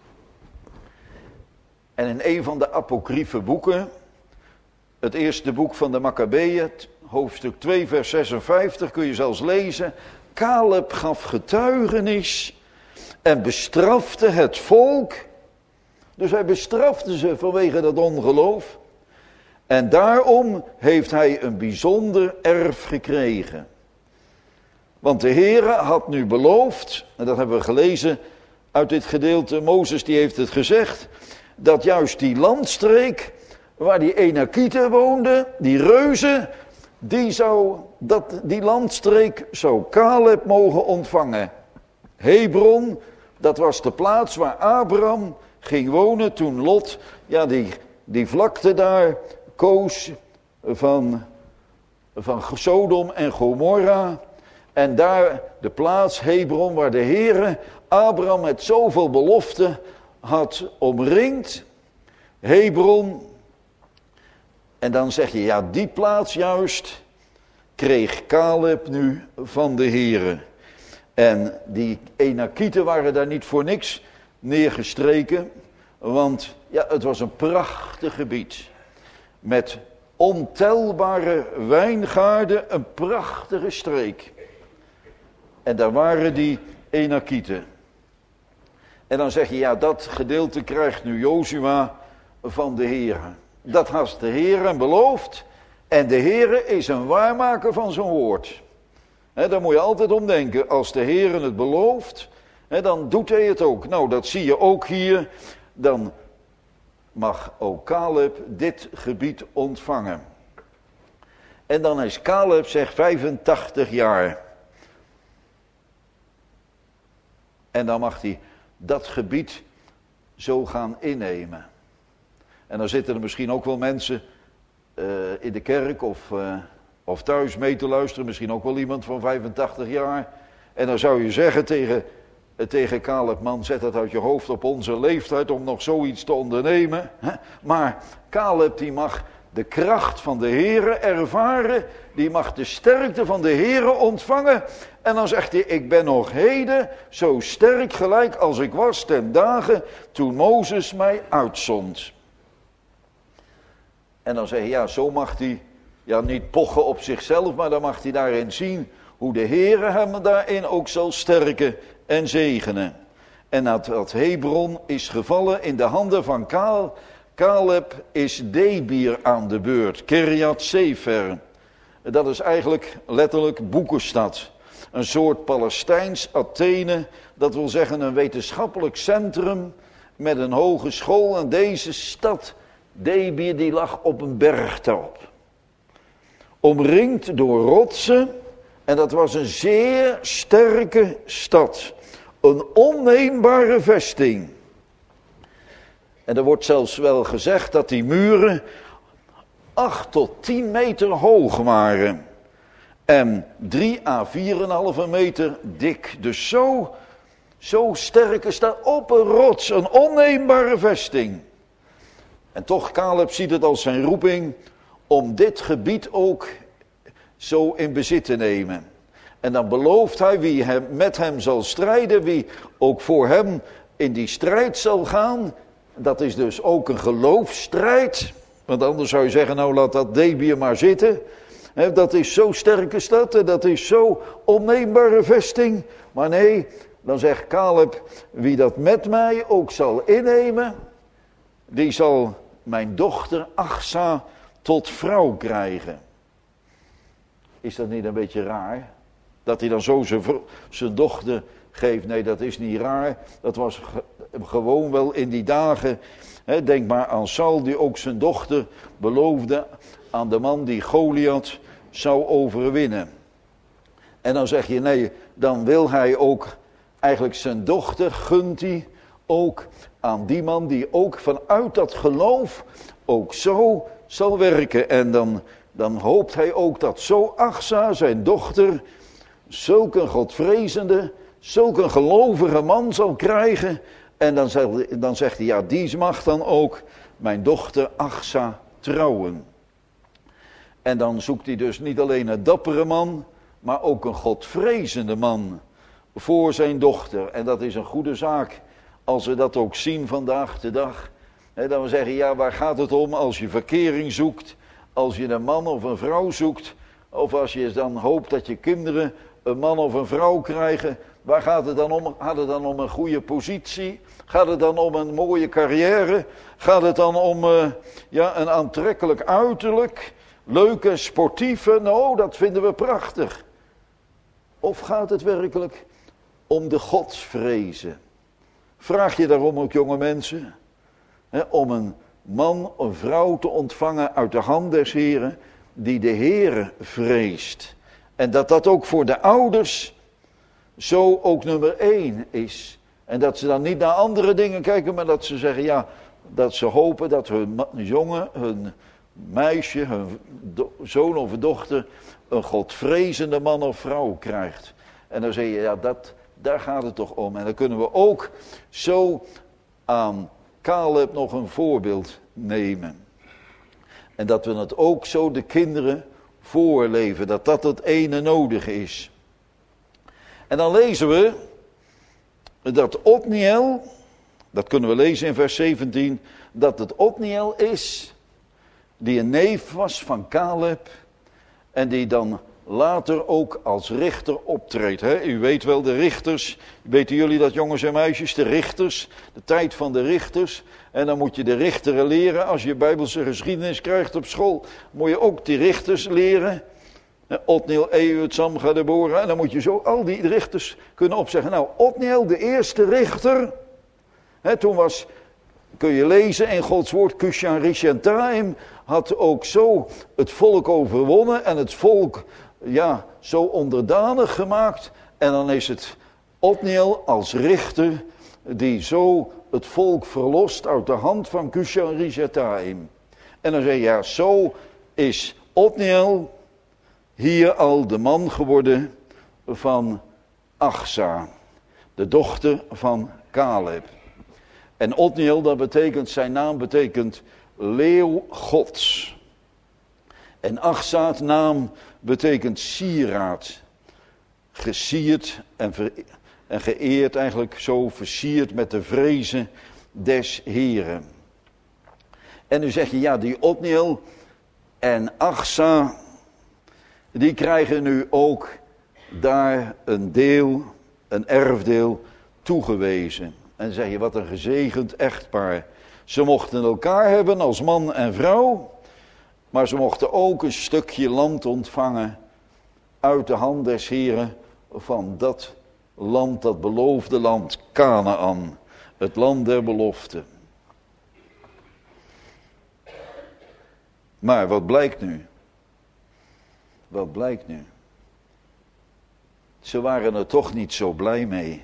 En in een van de apocryfe boeken, het eerste boek van de Makkabeeën, hoofdstuk twee, vers zesenvijftig, kun je zelfs lezen. Caleb gaf getuigenis en bestrafte het volk. Dus hij bestrafte ze vanwege dat ongeloof. En daarom heeft hij een bijzonder erf gekregen. Want de Heere had nu beloofd, en dat hebben we gelezen uit dit gedeelte, Mozes die heeft het gezegd, dat juist die landstreek waar die Enakieten woonden, die reuzen, die, zou, dat, die landstreek zou Caleb mogen ontvangen. Hebron, dat was de plaats waar Abraham ging wonen toen Lot, ja die, die vlakte daar koos van, van Sodom en Gomorra. En daar de plaats Hebron waar de Heere Abraham met zoveel belofte had omringd. Hebron. En dan zeg je, ja, die plaats juist kreeg Caleb nu van de Heere. En die Enakieten waren daar niet voor niks neergestreken. Want ja, het was een prachtig gebied. Met ontelbare wijngaarden, een prachtige streek. En daar waren die Enakieten. En dan zeg je, ja, dat gedeelte krijgt nu Jozua van de Heere. Dat had de Heere beloofd. En de Heere is een waarmaker van zijn woord. He, daar moet je altijd om denken. Als de Heere het belooft, he, dan doet hij het ook. Nou, dat zie je ook hier. Dan mag ook Caleb dit gebied ontvangen. En dan is Caleb, zeg, vijfentachtig jaar. En dan mag hij dat gebied zo gaan innemen. En dan zitten er misschien ook wel mensen uh, in de kerk of, uh, of thuis mee te luisteren. Misschien ook wel iemand van vijfentachtig jaar. En dan zou je zeggen tegen, uh, tegen Caleb, man, zet het uit je hoofd op onze leeftijd om nog zoiets te ondernemen. Hè? Maar Caleb die mag de kracht van de Heere ervaren. Die mag de sterkte van de Heere ontvangen. En dan zegt hij, ik ben nog heden zo sterk gelijk als ik was ten dagen toen Mozes mij uitzond. En dan zeg je, ja, zo mag hij, ja, niet pochen op zichzelf, maar dan mag hij daarin zien hoe de Heere hem daarin ook zal sterken en zegenen. En dat, dat Hebron is gevallen in de handen van Kaal, Caleb, is Debir aan de beurt, Kirjat Sefer. Dat is eigenlijk letterlijk boekenstad. Een soort Palestijns Athene, dat wil zeggen een wetenschappelijk centrum met een hogeschool. En deze stad, Debir, die lag op een bergtop. Omringd door rotsen. En dat was een zeer sterke stad. Een onneembare vesting. En er wordt zelfs wel gezegd dat die muren acht tot tien meter hoog waren. En drie à vier en een halve meter dik. Dus zo, zo sterke stad op een rots, een onneembare vesting. En toch, Caleb ziet het als zijn roeping om dit gebied ook zo in bezit te nemen. En dan belooft hij wie hem, met hem zal strijden, wie ook voor hem in die strijd zal gaan. Dat is dus ook een geloofsstrijd. Want anders zou je zeggen, nou laat dat Debir maar zitten. He, dat is zo'n sterke stad en dat is zo'n onneembare vesting. Maar nee, dan zegt Caleb, wie dat met mij ook zal innemen, die zal mijn dochter Achsa tot vrouw krijgen. Is dat niet een beetje raar? Dat hij dan zo zijn, zijn dochter geeft? Nee, dat is niet raar. Dat was gewoon wel in die dagen. He, denk maar aan Saul die ook zijn dochter beloofde aan de man die Goliath zou overwinnen. En dan zeg je nee, dan wil hij ook eigenlijk zijn dochter, gunt hij ook aan die man die ook vanuit dat geloof ook zo zal werken. En dan dan hoopt hij ook dat zo Achsa, zijn dochter, zulk een godvrezende, zulk een gelovige man zal krijgen. En dan zegt, dan zegt hij, ja, die mag dan ook mijn dochter Achsa trouwen. En dan zoekt hij dus niet alleen een dappere man, maar ook een godvrezende man voor zijn dochter. En dat is een goede zaak als we dat ook zien vandaag de dag. He, dan we zeggen, ja, waar gaat het om als je verkering zoekt, als je een man of een vrouw zoekt, of als je dan hoopt dat je kinderen een man of een vrouw krijgen. Waar gaat het dan om? Gaat het dan om een goede positie? Gaat het dan om een mooie carrière? Gaat het dan om uh, ja, een aantrekkelijk uiterlijk? Leuke, sportieve? Nou, dat vinden we prachtig. Of gaat het werkelijk om de godsvrezen? Vraag je daarom ook, jonge mensen? Hè, om een man of vrouw te ontvangen uit de hand des Heren, die de Heere vreest. En dat dat ook voor de ouders zo ook nummer één is. En dat ze dan niet naar andere dingen kijken, maar dat ze zeggen, ja, dat ze hopen dat hun jongen, hun meisje, hun do- zoon of dochter een godvrezende man of vrouw krijgt. En dan zeg je, ja, dat, daar gaat het toch om. En dan kunnen we ook zo aan Caleb nog een voorbeeld nemen. En dat we het ook zo de kinderen voorleven, dat dat het ene nodig is. En dan lezen we dat Otniel, dat kunnen we lezen in vers zeventien, dat het Otniel is, die een neef was van Caleb, en die dan later ook als richter optreedt. Hè? U weet wel, de richters, weten jullie dat, jongens en meisjes, de richters, de tijd van de richters. En dan moet je de richteren leren, als je Bijbelse geschiedenis krijgt op school, moet je ook die richters leren. Otniel, Ehud, Samga, Deborah, en dan moet je zo al die richters kunnen opzeggen. Nou, Otniel, de eerste richter, hè, toen was, kun je lezen in Gods woord, Kushan Rishantaim, had ook zo het volk overwonnen en het volk, ja, zo onderdanig gemaakt. En dan is het Otniel als richter die zo het volk verlost uit de hand van Kushan Rishantaim. En dan zeg je, ja, zo is Otniel hier al de man geworden van Achsa, de dochter van Caleb. En Otniel, dat betekent, zijn naam betekent leeuw Gods. En Achsa's naam betekent sieraad. Gesierd en, ver, en geëerd, eigenlijk zo versierd met de vrezen des Heren. En nu zeg je, ja, die Otniel en Achsa, die krijgen nu ook daar een deel, een erfdeel toegewezen. En dan zeg je, wat een gezegend echtpaar. Ze mochten elkaar hebben als man en vrouw, maar ze mochten ook een stukje land ontvangen uit de hand des Heren van dat land, dat beloofde land, Kanaan, het land der belofte. Maar wat blijkt nu? Wat blijkt nu? Ze waren er toch niet zo blij mee.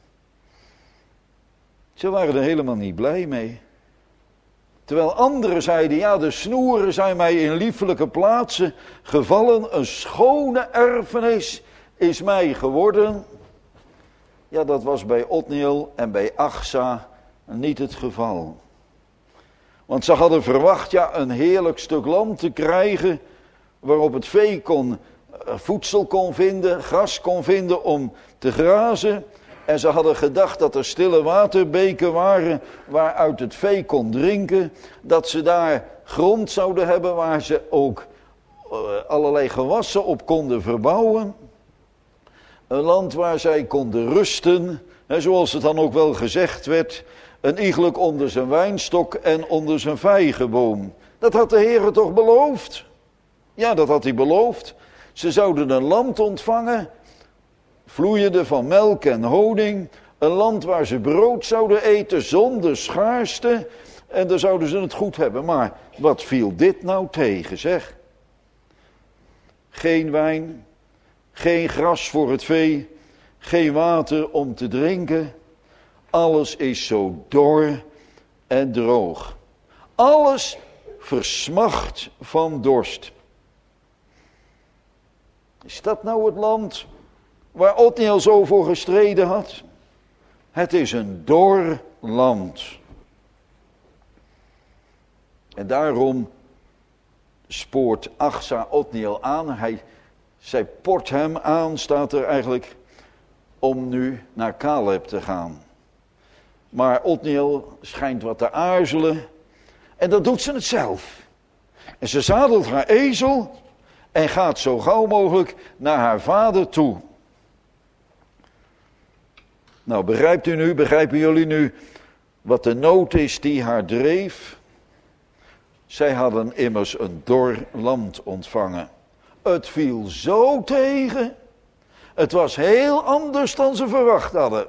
Ze waren er helemaal niet blij mee. Terwijl anderen zeiden, ja, de snoeren zijn mij in liefelijke plaatsen gevallen. Een schone erfenis is mij geworden. Ja, dat was bij Otniel en bij Achsa niet het geval. Want ze hadden verwacht, ja, een heerlijk stuk land te krijgen waarop het vee kon, voedsel kon vinden, gras kon vinden om te grazen. En ze hadden gedacht dat er stille waterbeken waren waaruit het vee kon drinken. Dat ze daar grond zouden hebben waar ze ook allerlei gewassen op konden verbouwen. Een land waar zij konden rusten, hè, zoals het dan ook wel gezegd werd. Een iegelijk onder zijn wijnstok en onder zijn vijgenboom. Dat had de Heer toch beloofd? Ja, dat had hij beloofd. Ze zouden een land ontvangen, vloeiende van melk en honing. Een land waar ze brood zouden eten zonder schaarste. En dan zouden ze het goed hebben. Maar wat viel dit nou tegen, zeg? Geen wijn, geen gras voor het vee, geen water om te drinken. Alles is zo dor en droog. Alles versmacht van dorst. Is dat nou het land waar Othniel zo voor gestreden had? Het is een dor land. En daarom spoort Achsa Othniel aan. Hij, zij port hem aan, staat er eigenlijk, om nu naar Caleb te gaan. Maar Othniel schijnt wat te aarzelen. En dan doet ze het zelf. En ze zadelt haar ezel en gaat zo gauw mogelijk naar haar vader toe. Nou, begrijpt u nu, begrijpen jullie nu wat de nood is die haar dreef? Zij hadden immers een dor land ontvangen. Het viel zo tegen. Het was heel anders dan ze verwacht hadden.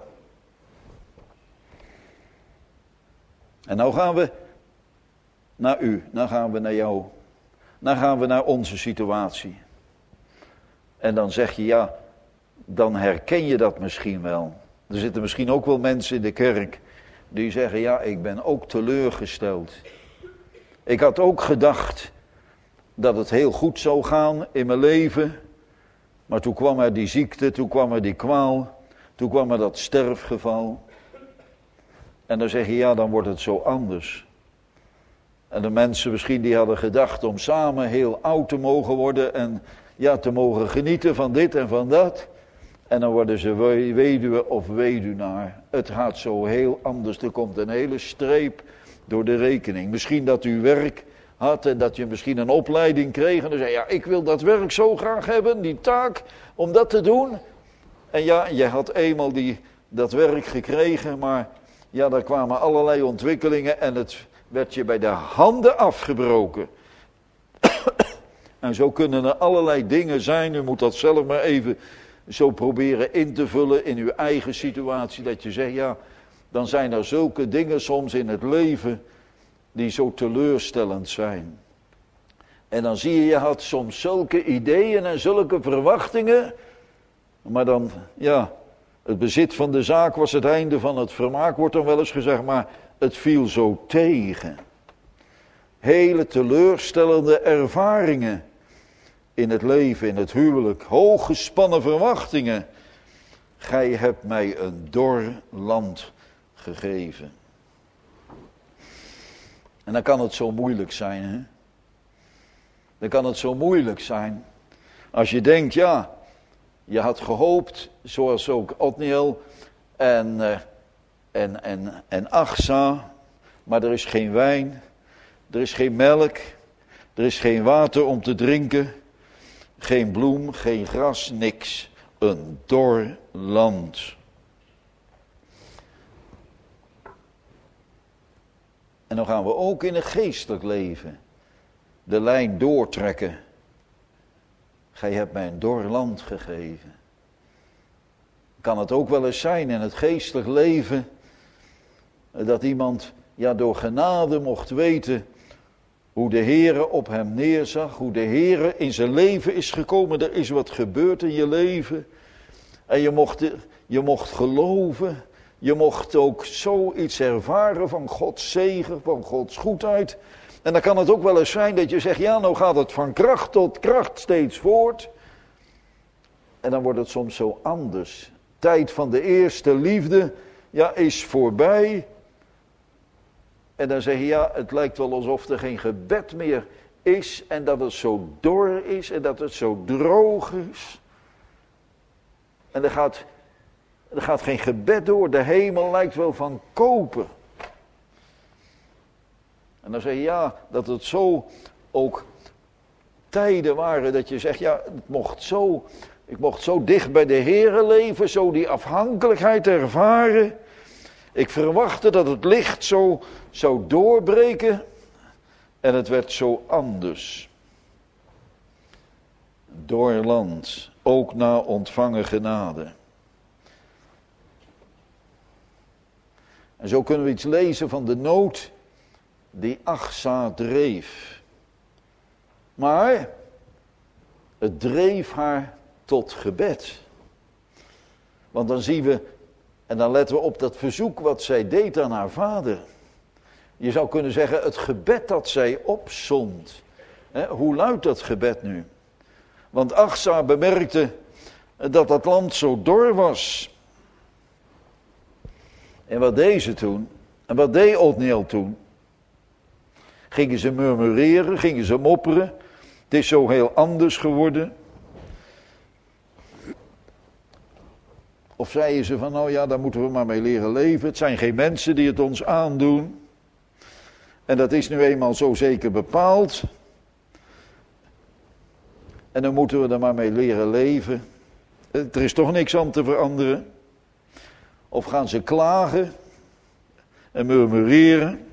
En nou gaan we naar u, nou gaan we naar jou. Nou gaan we naar onze situatie. En dan zeg je, ja, dan herken je dat misschien wel. Er zitten misschien ook wel mensen in de kerk die zeggen, ja, ik ben ook teleurgesteld. Ik had ook gedacht dat het heel goed zou gaan in mijn leven. Maar toen kwam er die ziekte, toen kwam er die kwaal, toen kwam er dat sterfgeval. En dan zeg je, ja, dan wordt het zo anders. En de mensen misschien die hadden gedacht om samen heel oud te mogen worden en ja, te mogen genieten van dit en van dat. En dan worden ze weduwe of weduwnaar. Het gaat zo heel anders. Er komt een hele streep door de rekening. Misschien dat u werk had en dat je misschien een opleiding kreeg. En dan zei je, ja, ik wil dat werk zo graag hebben, die taak, om dat te doen. En ja, je had eenmaal die, dat werk gekregen, maar ja, daar kwamen allerlei ontwikkelingen en het werd je bij de handen afgebroken. En zo kunnen er allerlei dingen zijn. U moet dat zelf maar even zo proberen in te vullen in uw eigen situatie. Dat je zegt, ja, dan zijn er zulke dingen soms in het leven die zo teleurstellend zijn. En dan zie je, je had soms zulke ideeën en zulke verwachtingen. Maar dan, ja, het bezit van de zaak was het einde van het vermaak, wordt dan wel eens gezegd, maar het viel zo tegen. Hele teleurstellende ervaringen in het leven, in het huwelijk. Hooggespannen verwachtingen. Gij hebt mij een dor land gegeven. En dan kan het zo moeilijk zijn, hè? Dan kan het zo moeilijk zijn. Als je denkt, ja, je had gehoopt, zoals ook Othniel en, uh, en, en, en Achsa, maar er is geen wijn, er is geen melk, er is geen water om te drinken, geen bloem, geen gras, niks. Een dor land. En dan gaan we ook in het geestelijk leven de lijn doortrekken. Gij hebt mij een dor land gegeven. Kan het ook wel eens zijn in het geestelijk leven dat iemand ja, door genade mocht weten hoe de Heere op hem neerzag, hoe de Heere in zijn leven is gekomen. Er is wat gebeurd in je leven en je mocht, je mocht geloven. Je mocht ook zoiets ervaren van Gods zegen, van Gods goedheid. En dan kan het ook wel eens zijn dat je zegt, ja, nou gaat het van kracht tot kracht steeds voort. En dan wordt het soms zo anders. Tijd van de eerste liefde, ja, is voorbij. En dan zeg je, ja, het lijkt wel alsof er geen gebed meer is. En dat het zo dor is en dat het zo droog is. En er gaat, er gaat geen gebed door. De hemel lijkt wel van koper. En dan zeg je, ja, dat het zo ook tijden waren dat je zegt, ja, het mocht zo, ik mocht zo dicht bij de Heere leven, zo die afhankelijkheid ervaren. Ik verwachtte dat het licht zo zou doorbreken en het werd zo anders. Door land, ook na ontvangen genade. En zo kunnen we iets lezen van de nood die Achsa dreef. Maar het dreef haar tot gebed. Want dan zien we, en dan letten we op dat verzoek wat zij deed aan haar vader. Je zou kunnen zeggen, het gebed dat zij opzond. Hè, hoe luidt dat gebed nu? Want Achsa bemerkte dat dat land zo dor was. En wat deed ze toen? En wat deed Othniel toen? Gingen ze murmureren, gingen ze mopperen. Het is zo heel anders geworden. Of zeiden ze van, nou ja, daar moeten we maar mee leren leven. Het zijn geen mensen die het ons aandoen. En dat is nu eenmaal zo zeker bepaald. En dan moeten we er maar mee leren leven. Er is toch niks aan te veranderen. Of gaan ze klagen en murmureren.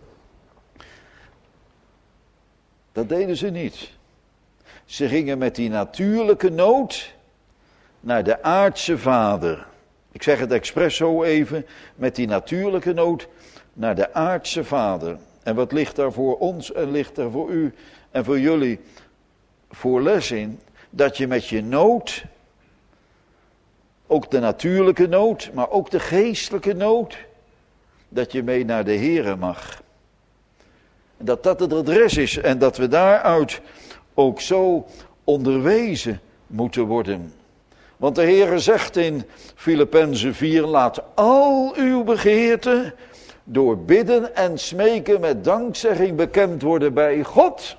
Dat deden ze niet. Ze gingen met die natuurlijke nood naar de aardse vader. Ik zeg het expres zo even, met die natuurlijke nood naar de aardse vader. En wat ligt daar voor ons en ligt daar voor u en voor jullie voor les in? Dat je met je nood, ook de natuurlijke nood, maar ook de geestelijke nood, dat je mee naar de Here mag. Dat dat het adres is en dat we daaruit ook zo onderwezen moeten worden. Want de Heere zegt in Filippenzen vier, laat al uw begeerten door bidden en smeken met dankzegging bekend worden bij God.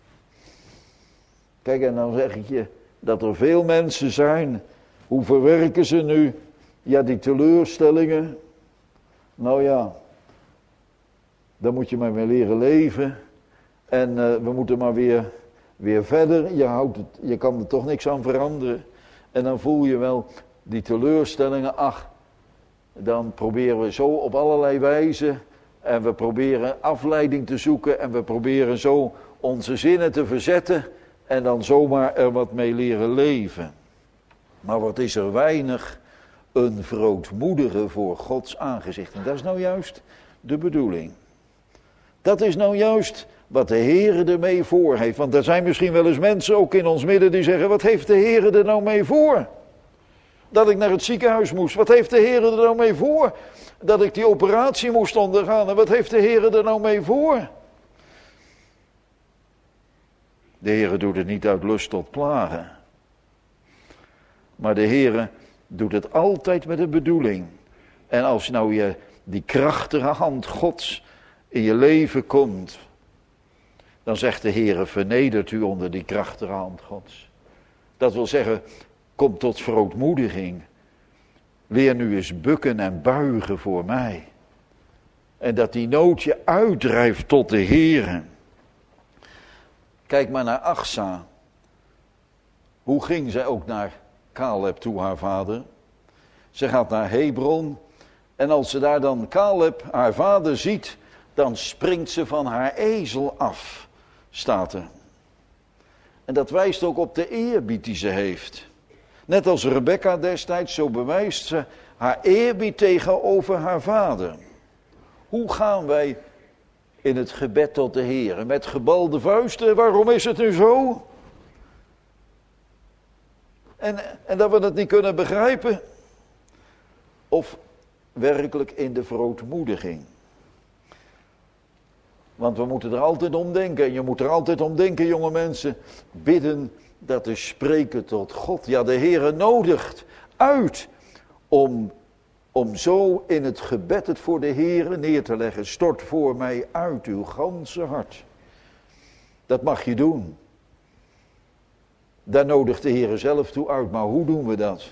Kijk, en dan zeg ik je dat er veel mensen zijn, hoe verwerken ze nu, ja, die teleurstellingen? Nou ja, daar moet je maar mee leren leven. En uh, we moeten maar weer, weer verder. Je, houdt het, je kan er toch niks aan veranderen. En dan voel je wel die teleurstellingen. Ach, dan proberen we zo op allerlei wijzen. En we proberen afleiding te zoeken. En we proberen zo onze zinnen te verzetten. En dan zomaar er wat mee leren leven. Maar wat is er weinig een verootmoedigen voor Gods aangezicht. En dat is nou juist de bedoeling. Dat is nou juist wat de Heere ermee voor heeft. Want er zijn misschien wel eens mensen ook in ons midden die zeggen, wat heeft de Heere er nou mee voor? Dat ik naar het ziekenhuis moest. Wat heeft de Heere er nou mee voor? Dat ik die operatie moest ondergaan. En wat heeft de Heere er nou mee voor? De Heere doet het niet uit lust tot plagen. Maar de Heere doet het altijd met een bedoeling. En als nou je die krachtige hand Gods in je leven komt, dan zegt de Heere, vernedert u onder die krachtige hand Gods. Dat wil zeggen, kom tot verootmoediging. Leer nu eens bukken en buigen voor mij. En dat die nood je uitdrijft tot de Heere. Kijk maar naar Achsa. Hoe ging zij ook naar Caleb toe, haar vader? Ze gaat naar Hebron. En als ze daar dan Caleb, haar vader, ziet, dan springt ze van haar ezel af, staat er. En dat wijst ook op de eerbied die ze heeft. Net als Rebekka destijds, zo bewijst ze haar eerbied tegenover haar vader. Hoe gaan wij in het gebed tot de Heer? Met gebalde vuisten, waarom is het nu zo? En, en dat we het niet kunnen begrijpen? Of werkelijk in de verootmoediging? Want we moeten er altijd om denken. En je moet er altijd om denken, jonge mensen. Bidden dat te spreken tot God. Ja, de Heere nodigt uit om, om zo in het gebed het voor de Heere neer te leggen. Stort voor mij uit uw ganse hart. Dat mag je doen. Daar nodigt de Heere zelf toe uit. Maar hoe doen we dat?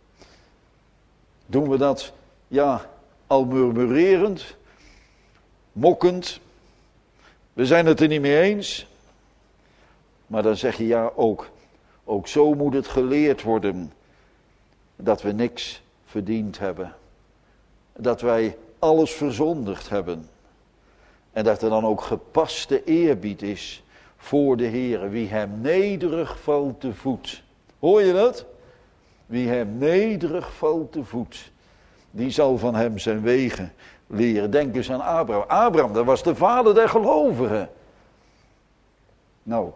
Doen we dat, ja, al murmurerend, mokkend. We zijn het er niet mee eens. Maar dan zeg je, ja, ook, ook zo moet het geleerd worden. Dat we niks verdiend hebben. Dat wij alles verzondigd hebben. En dat er dan ook gepaste eerbied is voor de Heere. Wie hem nederig valt te voet. Hoor je dat? Wie hem nederig valt te voet. Die zal van hem zijn wegen leren. Denk eens aan Abraham. Abraham, dat was de vader der gelovigen. Nou.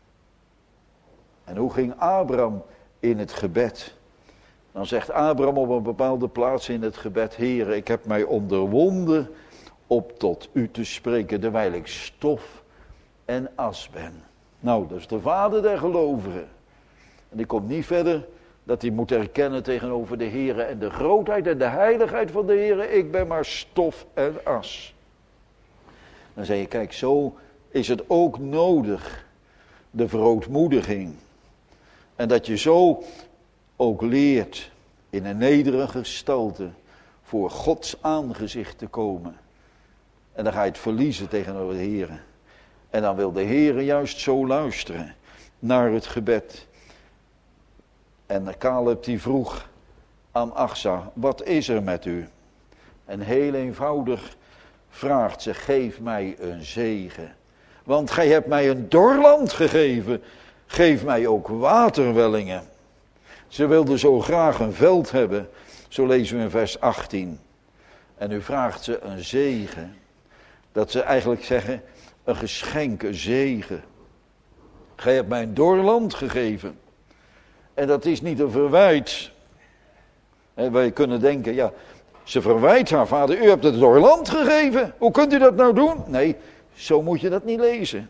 En hoe ging Abraham in het gebed? Dan zegt Abraham op een bepaalde plaats in het gebed: Heere, ik heb mij onderwonden op tot u te spreken, terwijl ik stof en as ben. Nou, dat is de vader der gelovigen. En die komt niet verder dat hij moet erkennen tegenover de Heere en de grootheid en de heiligheid van de Heere. Ik ben maar stof en as. Dan zeg je, kijk, zo is het ook nodig, de verootmoediging. En dat je zo ook leert in een nederige gestalte voor Gods aangezicht te komen. En dan ga je het verliezen tegenover de Heere. En dan wil de Heere juist zo luisteren naar het gebed. En Caleb die vroeg aan Achsa, wat is er met u? En heel eenvoudig vraagt ze, geef mij een zegen. Want gij hebt mij een doorland gegeven, geef mij ook waterwellingen. Ze wilde zo graag een veld hebben, zo lezen we in vers achttien. En nu vraagt ze een zegen. Dat ze eigenlijk zeggen, een geschenk, een zegen. Gij hebt mij een doorland gegeven. En dat is niet een verwijt. En wij kunnen denken, ja, ze verwijt haar vader, u hebt het doorland gegeven. Hoe kunt u dat nou doen? Nee, zo moet je dat niet lezen.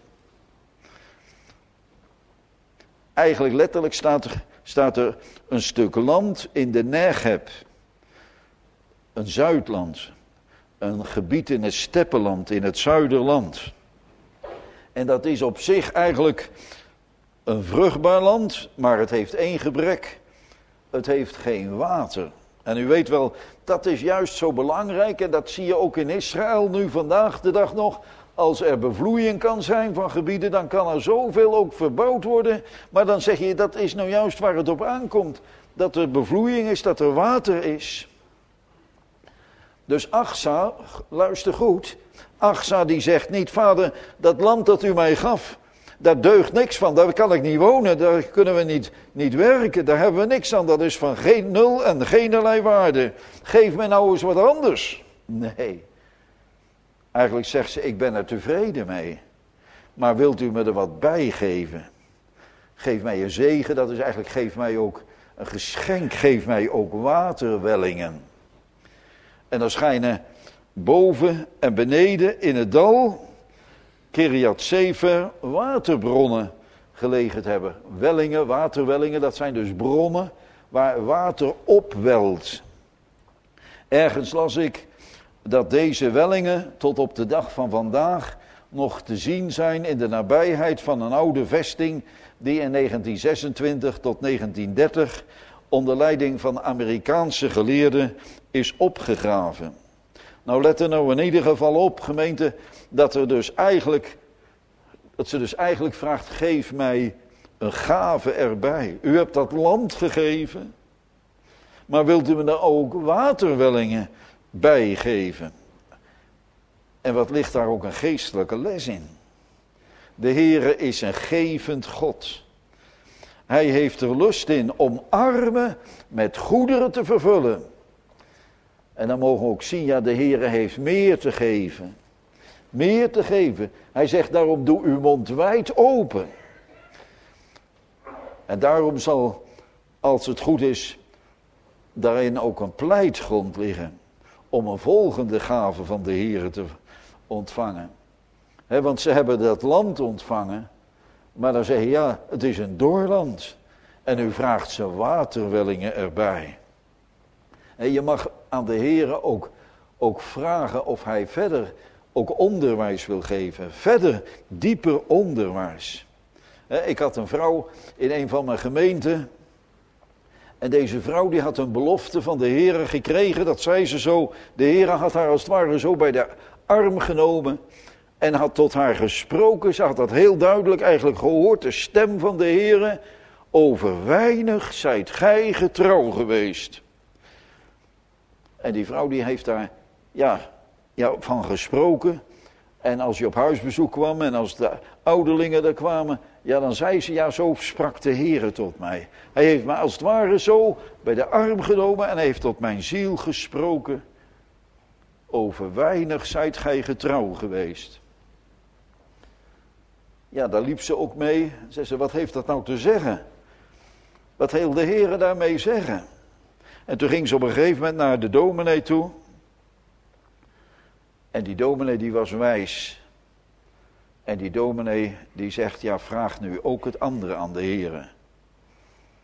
Eigenlijk letterlijk staat er, staat er een stuk land in de Negeb. Een zuidland. Een gebied in het steppenland, in het zuiderland. En dat is op zich eigenlijk een vruchtbaar land, maar het heeft één gebrek. Het heeft geen water. En u weet wel, dat is juist zo belangrijk en dat zie je ook in Israël nu vandaag de dag nog. Als er bevloeiing kan zijn van gebieden, dan kan er zoveel ook verbouwd worden. Maar dan zeg je, dat is nou juist waar het op aankomt. Dat er bevloeiing is, dat er water is. Dus Achsa, luister goed. Achsa die zegt niet, vader, dat land dat u mij gaf, daar deugt niks van. Daar kan ik niet wonen, daar kunnen we niet, niet werken. Daar hebben we niks aan, dat is van geen nul en geenerlei waarde. Geef mij nou eens wat anders. Nee. Eigenlijk zegt ze, ik ben er tevreden mee. Maar wilt u me er wat bij geven? Geef mij een zegen, dat is eigenlijk, geef mij ook een geschenk. Geef mij ook waterwellingen. En dan schijnen boven en beneden in het dal, Kiriat Sefer, waterbronnen gelegen te hebben. Wellingen, waterwellingen, dat zijn dus bronnen waar water opwelt. Ergens las ik dat deze wellingen tot op de dag van vandaag nog te zien zijn in de nabijheid van een oude vesting die in negentien zesentwintig tot negentien dertig onder leiding van Amerikaanse geleerden is opgegraven. Nou let er nou in ieder geval op, gemeente, dat er dus eigenlijk, dat ze dus eigenlijk vraagt, geef mij een gave erbij. U hebt dat land gegeven, maar wilt u me daar ook waterwellingen bij geven? En wat ligt daar ook een geestelijke les in? De Heere is een gevend God. Hij heeft er lust in om armen met goederen te vervullen. En dan mogen we ook zien, ja, de Heere heeft meer te geven. Meer te geven. Hij zegt daarom, doe uw mond wijd open. En daarom zal, als het goed is, daarin ook een pleitgrond liggen. Om een volgende gave van de Heere te ontvangen. He, want ze hebben dat land ontvangen. Maar dan zeg je, ja, het is een doorland. En u vraagt ze waterwellingen erbij. En je mag aan de Heere ook, ook vragen of hij verder ook onderwijs wil geven. Verder, dieper onderwijs. He, ik had een vrouw in een van mijn gemeenten. En deze vrouw die had een belofte van de Heere gekregen. Dat zei ze zo. De Heere had haar als het ware zo bij de arm genomen. En had tot haar gesproken. Ze had dat heel duidelijk eigenlijk gehoord. De stem van de Heere. Over weinig zijt gij getrouw geweest. En die vrouw die heeft daar ja, ja, van gesproken. En als je op huisbezoek kwam en als de ouderlingen er kwamen. Ja, dan zei ze, ja, zo sprak de Heere tot mij. Hij heeft mij als het ware zo bij de arm genomen en hij heeft tot mijn ziel gesproken. Over weinig zijt gij getrouw geweest. Ja, daar liep ze ook mee. Zei ze, wat heeft dat nou te zeggen? Wat wil de Heere daarmee zeggen? En toen ging ze op een gegeven moment naar de dominee toe. En die dominee die was wijs. En die dominee die zegt, ja, vraag nu ook het andere aan de Heere.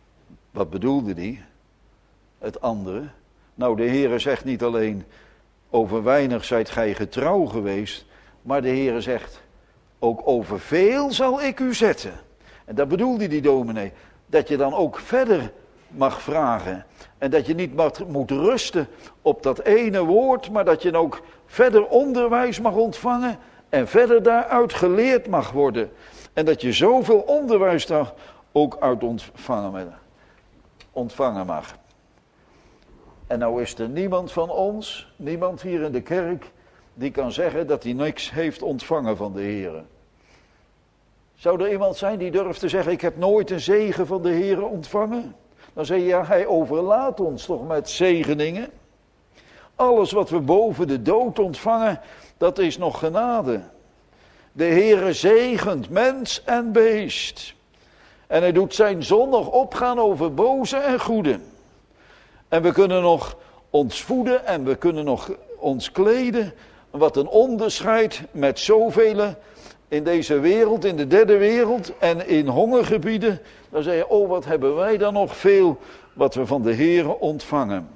Wat bedoelde die? Het andere. Nou, de Heere zegt niet alleen, over weinig zijt gij getrouw geweest, maar de Heere zegt, ook over veel zal ik u zetten. En dat bedoelde die dominee, dat je dan ook verder mag vragen. En dat je niet moet rusten op dat ene woord, maar dat je ook verder onderwijs mag ontvangen en verder daaruit geleerd mag worden. En dat je zoveel onderwijs daar ook uit ontvangen, ontvangen mag. En nou is er niemand van ons, niemand hier in de kerk, die kan zeggen dat hij niks heeft ontvangen van de Heere. Zou er iemand zijn die durft te zeggen, ik heb nooit een zegen van de Heere ontvangen? Dan zeg je, ja, hij overlaat ons toch met zegeningen. Alles wat we boven de dood ontvangen, dat is nog genade. De Heere zegent mens en beest. En hij doet zijn zon nog opgaan over boze en goede. En we kunnen nog ons voeden en we kunnen nog ons kleden. Wat een onderscheid met zoveel in deze wereld, in de derde wereld en in hongergebieden. Dan zeg je, oh wat hebben wij dan nog veel wat we van de Heere ontvangen.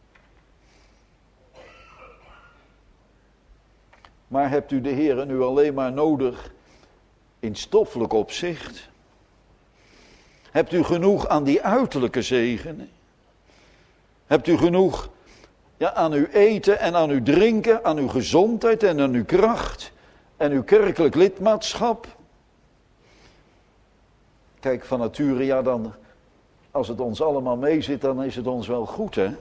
Maar hebt u de Heere nu alleen maar nodig in stoffelijk opzicht? Hebt u genoeg aan die uiterlijke zegenen? Hebt u genoeg ja, aan uw eten en aan uw drinken, aan uw gezondheid en aan uw kracht en uw kerkelijk lidmaatschap? Kijk, van nature, ja dan, als het ons allemaal meezit, dan is het ons wel goed, hè?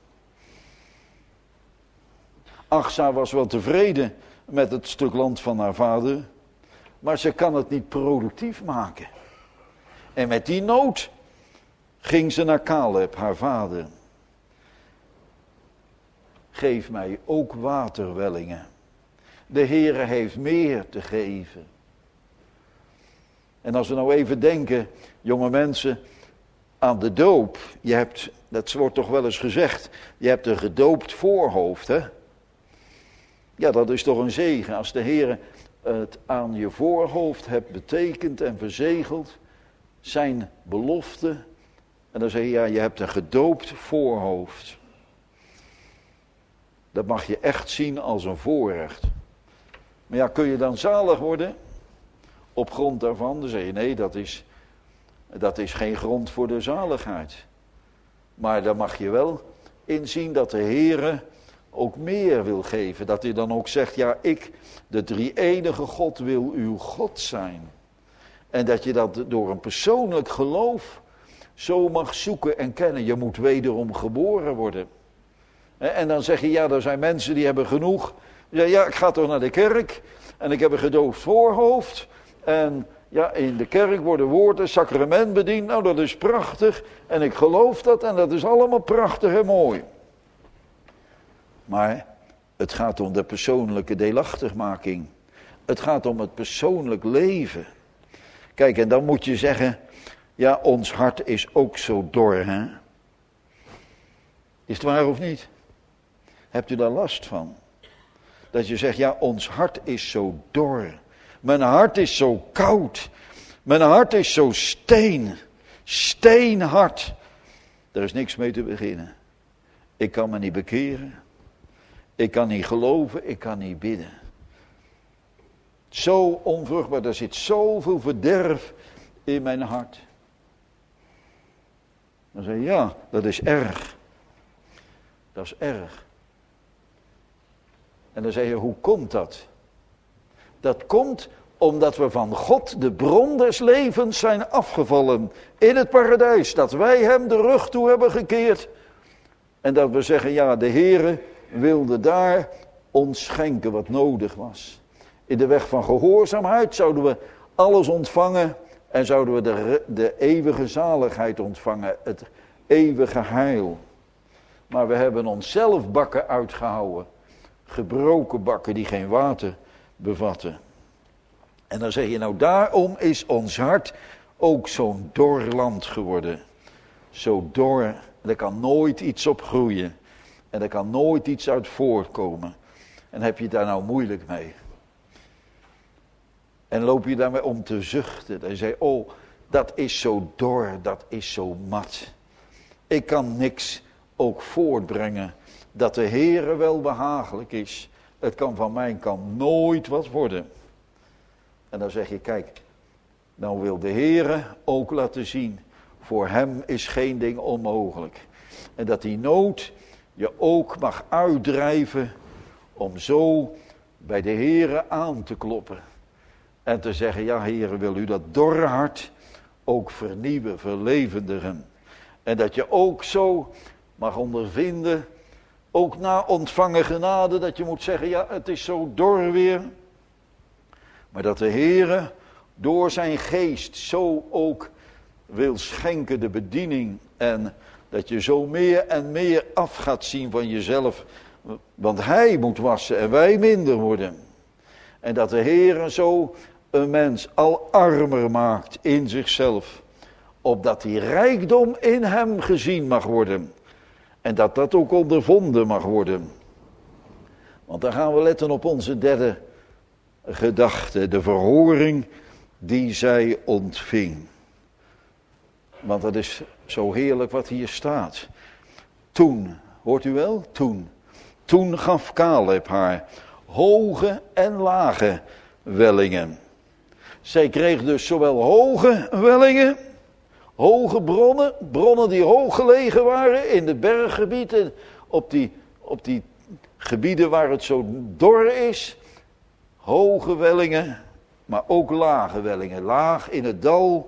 Achsa was wel tevreden met het stuk land van haar vader, maar ze kan het niet productief maken. En met die nood ging ze naar Caleb, haar vader. Geef mij ook waterwellingen. De Heere heeft meer te geven. En als we nou even denken, jonge mensen, aan de doop. Je hebt, dat wordt toch wel eens gezegd, je hebt een gedoopt voorhoofd, hè? Ja, dat is toch een zegen. Als de Heere het aan je voorhoofd hebt betekend en verzegeld, zijn belofte. En dan zeg je, ja, je hebt een gedoopt voorhoofd. Dat mag je echt zien als een voorrecht. Maar ja, kun je dan zalig worden? Op grond daarvan? Dan zeg je, nee, dat is, dat is geen grond voor de zaligheid. Maar dan mag je wel inzien dat de Heere ook meer wil geven. Dat hij dan ook zegt, ja, ik, de drie-enige God, wil uw God zijn. En dat je dat door een persoonlijk geloof zo mag zoeken en kennen. Je moet wederom geboren worden. En dan zeg je, ja, er zijn mensen die hebben genoeg. Ja, ja, ik ga toch naar de kerk en ik heb een gedoofd voorhoofd. En ja, in de kerk worden woord en sacrament bediend. Nou, dat is prachtig. En ik geloof dat en dat is allemaal prachtig en mooi. Maar het gaat om de persoonlijke deelachtigmaking. Het gaat om het persoonlijk leven. Kijk, en dan moet je zeggen, ja, ons hart is ook zo dor, hè? Is het waar of niet? Hebt u daar last van? Dat je zegt, ja, ons hart is zo dor. Mijn hart is zo koud. Mijn hart is zo steen. Steenhard. Er is niks mee te beginnen. Ik kan me niet bekeren. Ik kan niet geloven. Ik kan niet bidden. Zo onvruchtbaar. Er zit zoveel verderf in mijn hart. Dan zeg je, ja, dat is erg. Dat is erg. En dan zeg je, hoe komt dat? Dat komt omdat we van God, de bron des levens, zijn afgevallen in het paradijs. Dat wij hem de rug toe hebben gekeerd. En dat we zeggen, ja, de Heere wilde daar ons schenken wat nodig was. In de weg van gehoorzaamheid zouden we alles ontvangen en zouden we de, de eeuwige zaligheid ontvangen, het eeuwige heil. Maar we hebben onszelf bakken uitgehouden. Gebroken bakken die geen water bevatten. En dan zeg je, nou daarom is ons hart ook zo'n dor land geworden. Zo dor, er kan nooit iets op groeien. En er kan nooit iets uit voortkomen. En heb je daar nou moeilijk mee? En loop je daarmee om te zuchten. En je zegt, oh, dat is zo dor, dat is zo mat. Ik kan niks ook voortbrengen dat de Heere wel behagelijk is. Het kan van mijn kant nooit wat worden. En dan zeg je, kijk, nou wil de Heere ook laten zien, voor hem is geen ding onmogelijk. En dat die nood je ook mag uitdrijven om zo bij de Heere aan te kloppen. En te zeggen, ja Heere, wil u dat dorre hart ook vernieuwen, verlevendigen. En dat je ook zo mag ondervinden, ook na ontvangen genade, dat je moet zeggen, ja het is zo dor weer. Maar dat de Heere door zijn geest zo ook wil schenken de bediening. En dat je zo meer en meer af gaat zien van jezelf. Want hij moet wassen en wij minder worden. En dat de Heere zo een mens al armer maakt in zichzelf. Opdat die rijkdom in hem gezien mag worden. En dat dat ook ondervonden mag worden. Want dan gaan we letten op onze derde gedachte. De verhoring die zij ontving. Want dat is zo heerlijk wat hier staat. Toen, hoort u wel? Toen. Toen gaf Caleb haar hoge en lage wellingen. Zij kreeg dus zowel hoge wellingen, hoge bronnen, bronnen die hoog gelegen waren in de berggebieden, op die, op die gebieden waar het zo dor is. Hoge wellingen, maar ook lage wellingen. Laag in het dal.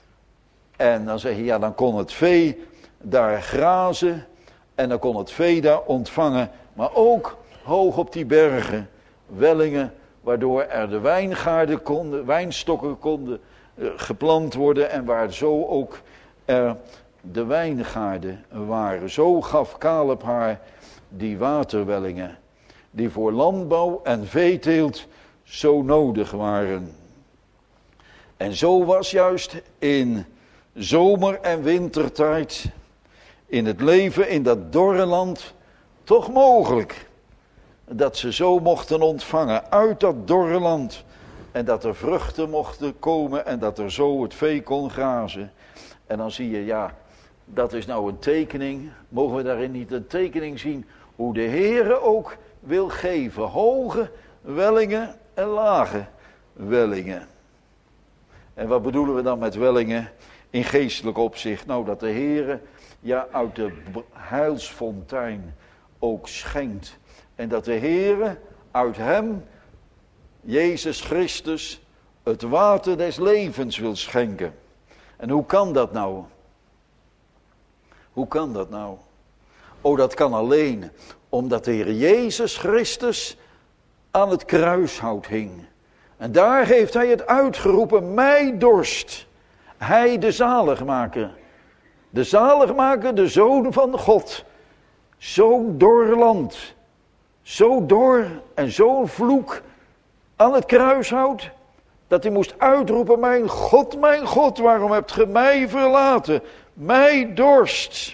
En dan zeg je, ja, dan kon het vee daar grazen. En dan kon het vee daar ontvangen. Maar ook hoog op die bergen, wellingen, waardoor er de wijngaarden konden, wijnstokken konden uh, geplant worden. En waar zo ook er de wijngaarden waren. Zo gaf Caleb haar die waterwellingen, die voor landbouw en veeteelt zo nodig waren. En zo was juist in zomer- en wintertijd in het leven in dat dorre land toch mogelijk dat ze zo mochten ontvangen uit dat dorre land. En dat er vruchten mochten komen en dat er zo het vee kon grazen. En dan zie je, ja, dat is nou een tekening. Mogen we daarin niet een tekening zien hoe de Heere ook wil geven. Hoge wellingen en lage wellingen. En wat bedoelen we dan met wellingen in geestelijk opzicht? Nou, dat de Heere ja uit de heilsfontein ook schenkt. En dat de Heere uit hem, Jezus Christus, het water des levens wil schenken. En hoe kan dat nou? Hoe kan dat nou? Oh, dat kan alleen omdat de Heer Jezus Christus aan het kruishout hing. En daar heeft hij het uitgeroepen, mij dorst. Hij de zaligmaker. De zaligmaker, de Zoon van God. Zo'n dor land. Zo dor en zo'n vloek aan het kruishout. Dat hij moest uitroepen, mijn God, mijn God, waarom hebt ge mij verlaten? Mij dorst.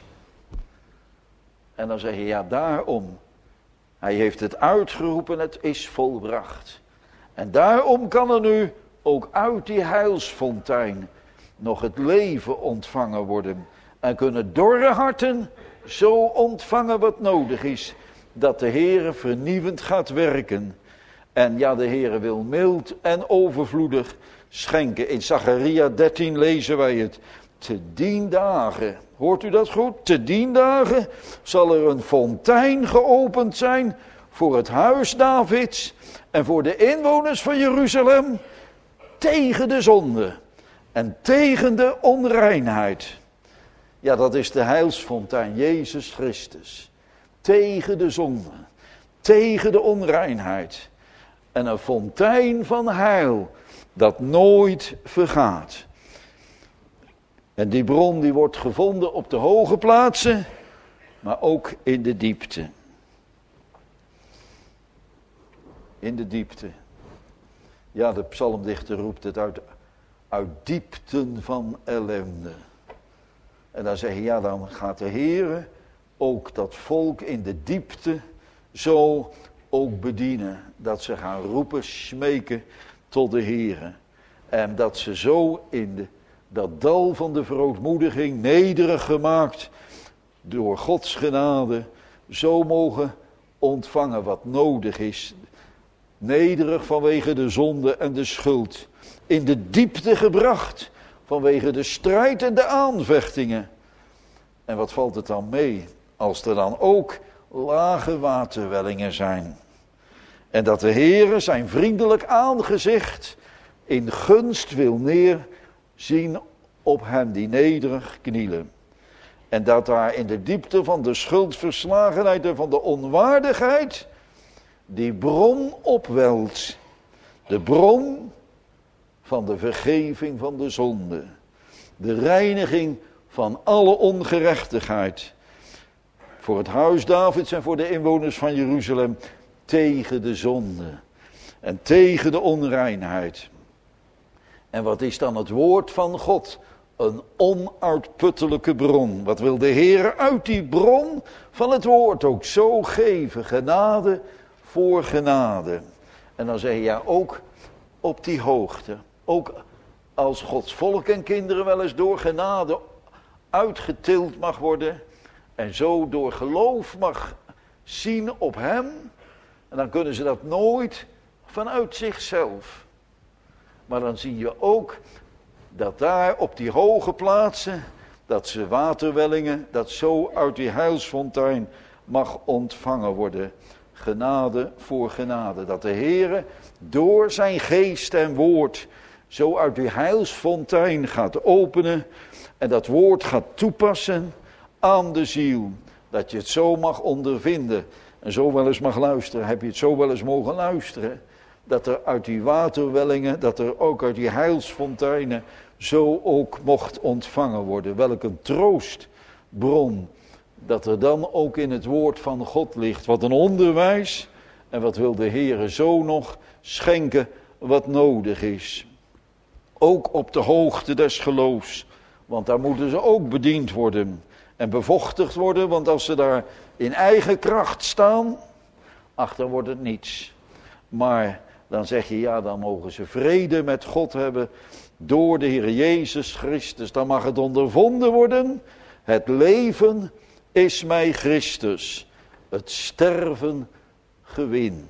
En dan zeg je, ja daarom. Hij heeft het uitgeroepen, het is volbracht. En daarom kan er nu ook uit die heilsfontein nog het leven ontvangen worden. En kunnen dorre harten zo ontvangen wat nodig is. Dat de Heere vernieuwend gaat werken. En ja, de Heere wil mild en overvloedig schenken. In Zacharia dertien lezen wij het. Te dien dagen, hoort u dat goed? Te dien dagen zal er een fontein geopend zijn voor het huis Davids en voor de inwoners van Jeruzalem tegen de zonde en tegen de onreinheid. Ja, dat is de heilsfontein, Jezus Christus. Tegen de zonde, tegen de onreinheid. En een fontein van heil dat nooit vergaat. En die bron die wordt gevonden op de hoge plaatsen, maar ook in de diepte. In de diepte. Ja, de psalmdichter roept het uit, uit diepten van ellende. En dan zeg je, ja, dan gaat de Heere ook dat volk in de diepte zo ook bedienen. Dat ze gaan roepen, smeken tot de Heere. En dat ze zo in de, dat dal van de verootmoediging, nederig gemaakt, door Gods genade zo mogen ontvangen wat nodig is. Nederig vanwege de zonde en de schuld. In de diepte gebracht vanwege de strijd en de aanvechtingen. En wat valt het dan mee als er dan ook lage waterwellingen zijn. En dat de Heere zijn vriendelijk aangezicht in gunst wil neerzien op hen die nederig knielen. En dat daar in de diepte van de schuldverslagenheid en van de onwaardigheid die bron opwelt. De bron van de vergeving van de zonde. De reiniging van alle ongerechtigheid. Voor het huis Davids en voor de inwoners van Jeruzalem. Tegen de zonde. En tegen de onreinheid. En wat is dan het woord van God? Een onuitputtelijke bron. Wat wil de Heer uit die bron van het woord ook zo geven? Genade voor genade. En dan zeg je ja, ook op die hoogte. Ook als Gods volk en kinderen wel eens door genade uitgetild mag worden. En zo door geloof mag zien op hem. En dan kunnen ze dat nooit vanuit zichzelf. Maar dan zie je ook dat daar op die hoge plaatsen, dat ze waterwellingen, dat zo uit die heilsfontein mag ontvangen worden. Genade voor genade. Dat de Heere door zijn geest en woord zo uit die heilsfontein gaat openen. En dat woord gaat toepassen aan de ziel. Dat je het zo mag ondervinden. En zo wel eens mag luisteren. Heb je het zo wel eens mogen luisteren? Dat er uit die waterwellingen, dat er ook uit die heilsfonteinen zo ook mocht ontvangen worden. Welk een troostbron dat er dan ook in het woord van God ligt. Wat een onderwijs en wat wil de Heere zo nog schenken wat nodig is. Ook op de hoogte des geloofs, want daar moeten ze ook bediend worden en bevochtigd worden. Want als ze daar in eigen kracht staan, ach, dan wordt het niets. Maar dan zeg je, ja, dan mogen ze vrede met God hebben door de Heer Jezus Christus. Dan mag het ondervonden worden. Het leven is mij Christus, het sterven gewin.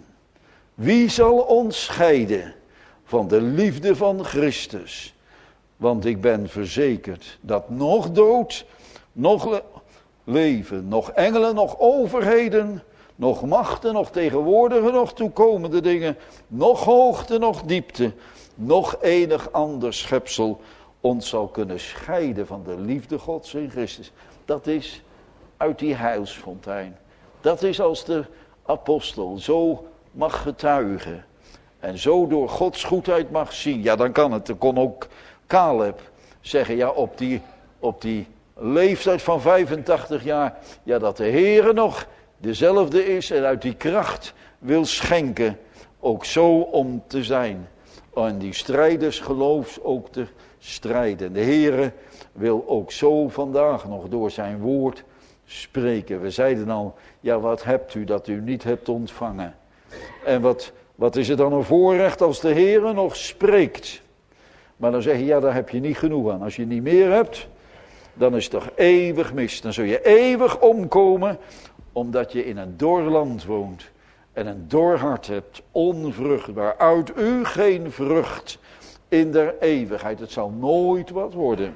Wie zal ons scheiden van de liefde van Christus? Want ik ben verzekerd dat nog dood, nog le- leven, nog engelen, nog overheden, nog machten, nog tegenwoordige, nog toekomende dingen, nog hoogte, nog diepte, nog enig ander schepsel ons zal kunnen scheiden van de liefde Gods in Christus. Dat is uit die heilsfontein. Dat is als de apostel zo mag getuigen en zo door Gods goedheid mag zien. Ja, dan kan het. Dan kon ook Caleb zeggen, ja, op die, op die leeftijd van vijfentachtig jaar, ja, dat de Heere nog dezelfde is en uit die kracht wil schenken, ook zo om te zijn. En die strijders geloofs ook te strijden. De Heere wil ook zo vandaag nog door zijn woord spreken. We zeiden al, ja, wat hebt u dat u niet hebt ontvangen? En wat, wat is het dan een voorrecht als de Heere nog spreekt? Maar dan zeg je, ja, daar heb je niet genoeg aan. Als je niet meer hebt, dan is het toch eeuwig mis. Dan zul je eeuwig omkomen, omdat je in een dor land woont. En een dor hart hebt, onvruchtbaar. Uit u geen vrucht in der eeuwigheid. Het zal nooit wat worden.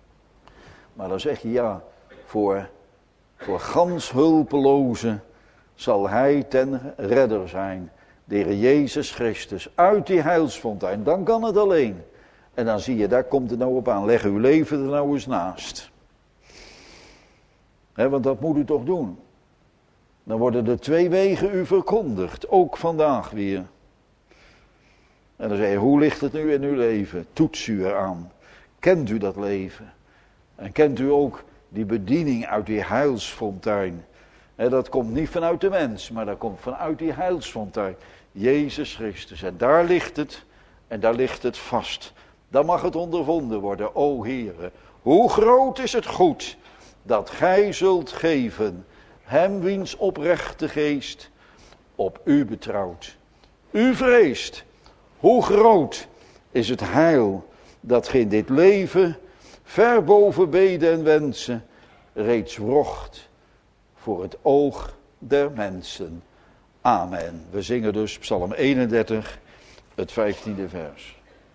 Maar dan zeg je, ja, voor, voor gans hulpelozen zal hij ten redder zijn. De Heer Jezus Christus, uit die heilsfontein. Dan kan het alleen. En dan zie je, daar komt het nou op aan. Leg uw leven er nou eens naast. He, want dat moet u toch doen. Dan worden er twee wegen u verkondigd. Ook vandaag weer. En dan zeg je, hoe ligt het nu in uw leven? Toets u eraan. Kent u dat leven? En kent u ook die bediening uit die heilsfontein? He, dat komt niet vanuit de mens, maar dat komt vanuit die heilsfontein. Jezus Christus. En daar ligt het. En daar ligt het vast. Dan mag het ondervonden worden. O Heere, hoe groot is het goed dat gij zult geven hem wiens oprechte geest op u betrouwt. U vreest, hoe groot is het heil dat gij in dit leven ver boven beden en wensen reeds wrocht voor het oog der mensen. Amen. We zingen dus Psalm eenendertig, het vijftiende vers.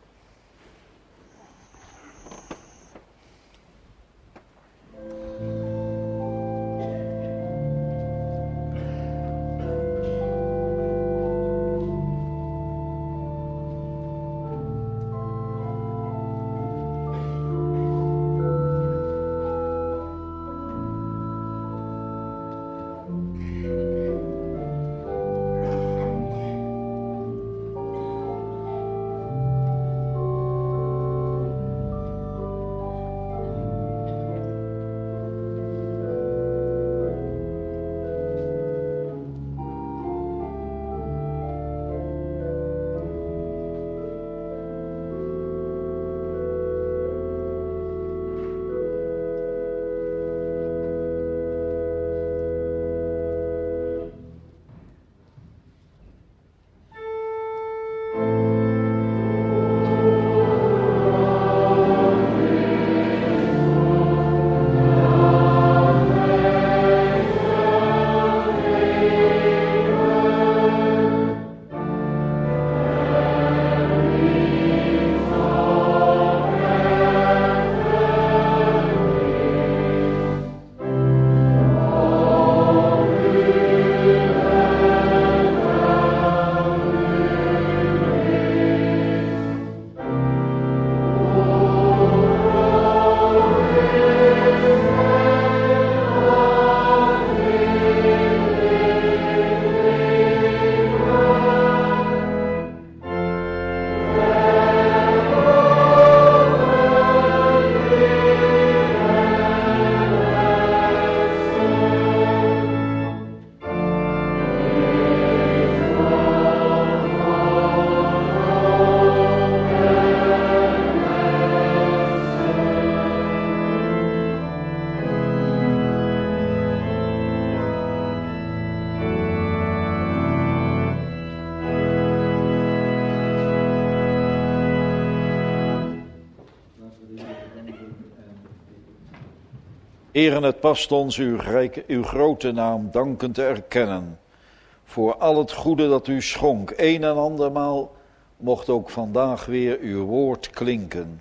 Heren, het past ons uw, rijke, uw grote naam dankend te erkennen voor al het goede dat u schonk. Een en andermaal mocht ook vandaag weer uw woord klinken.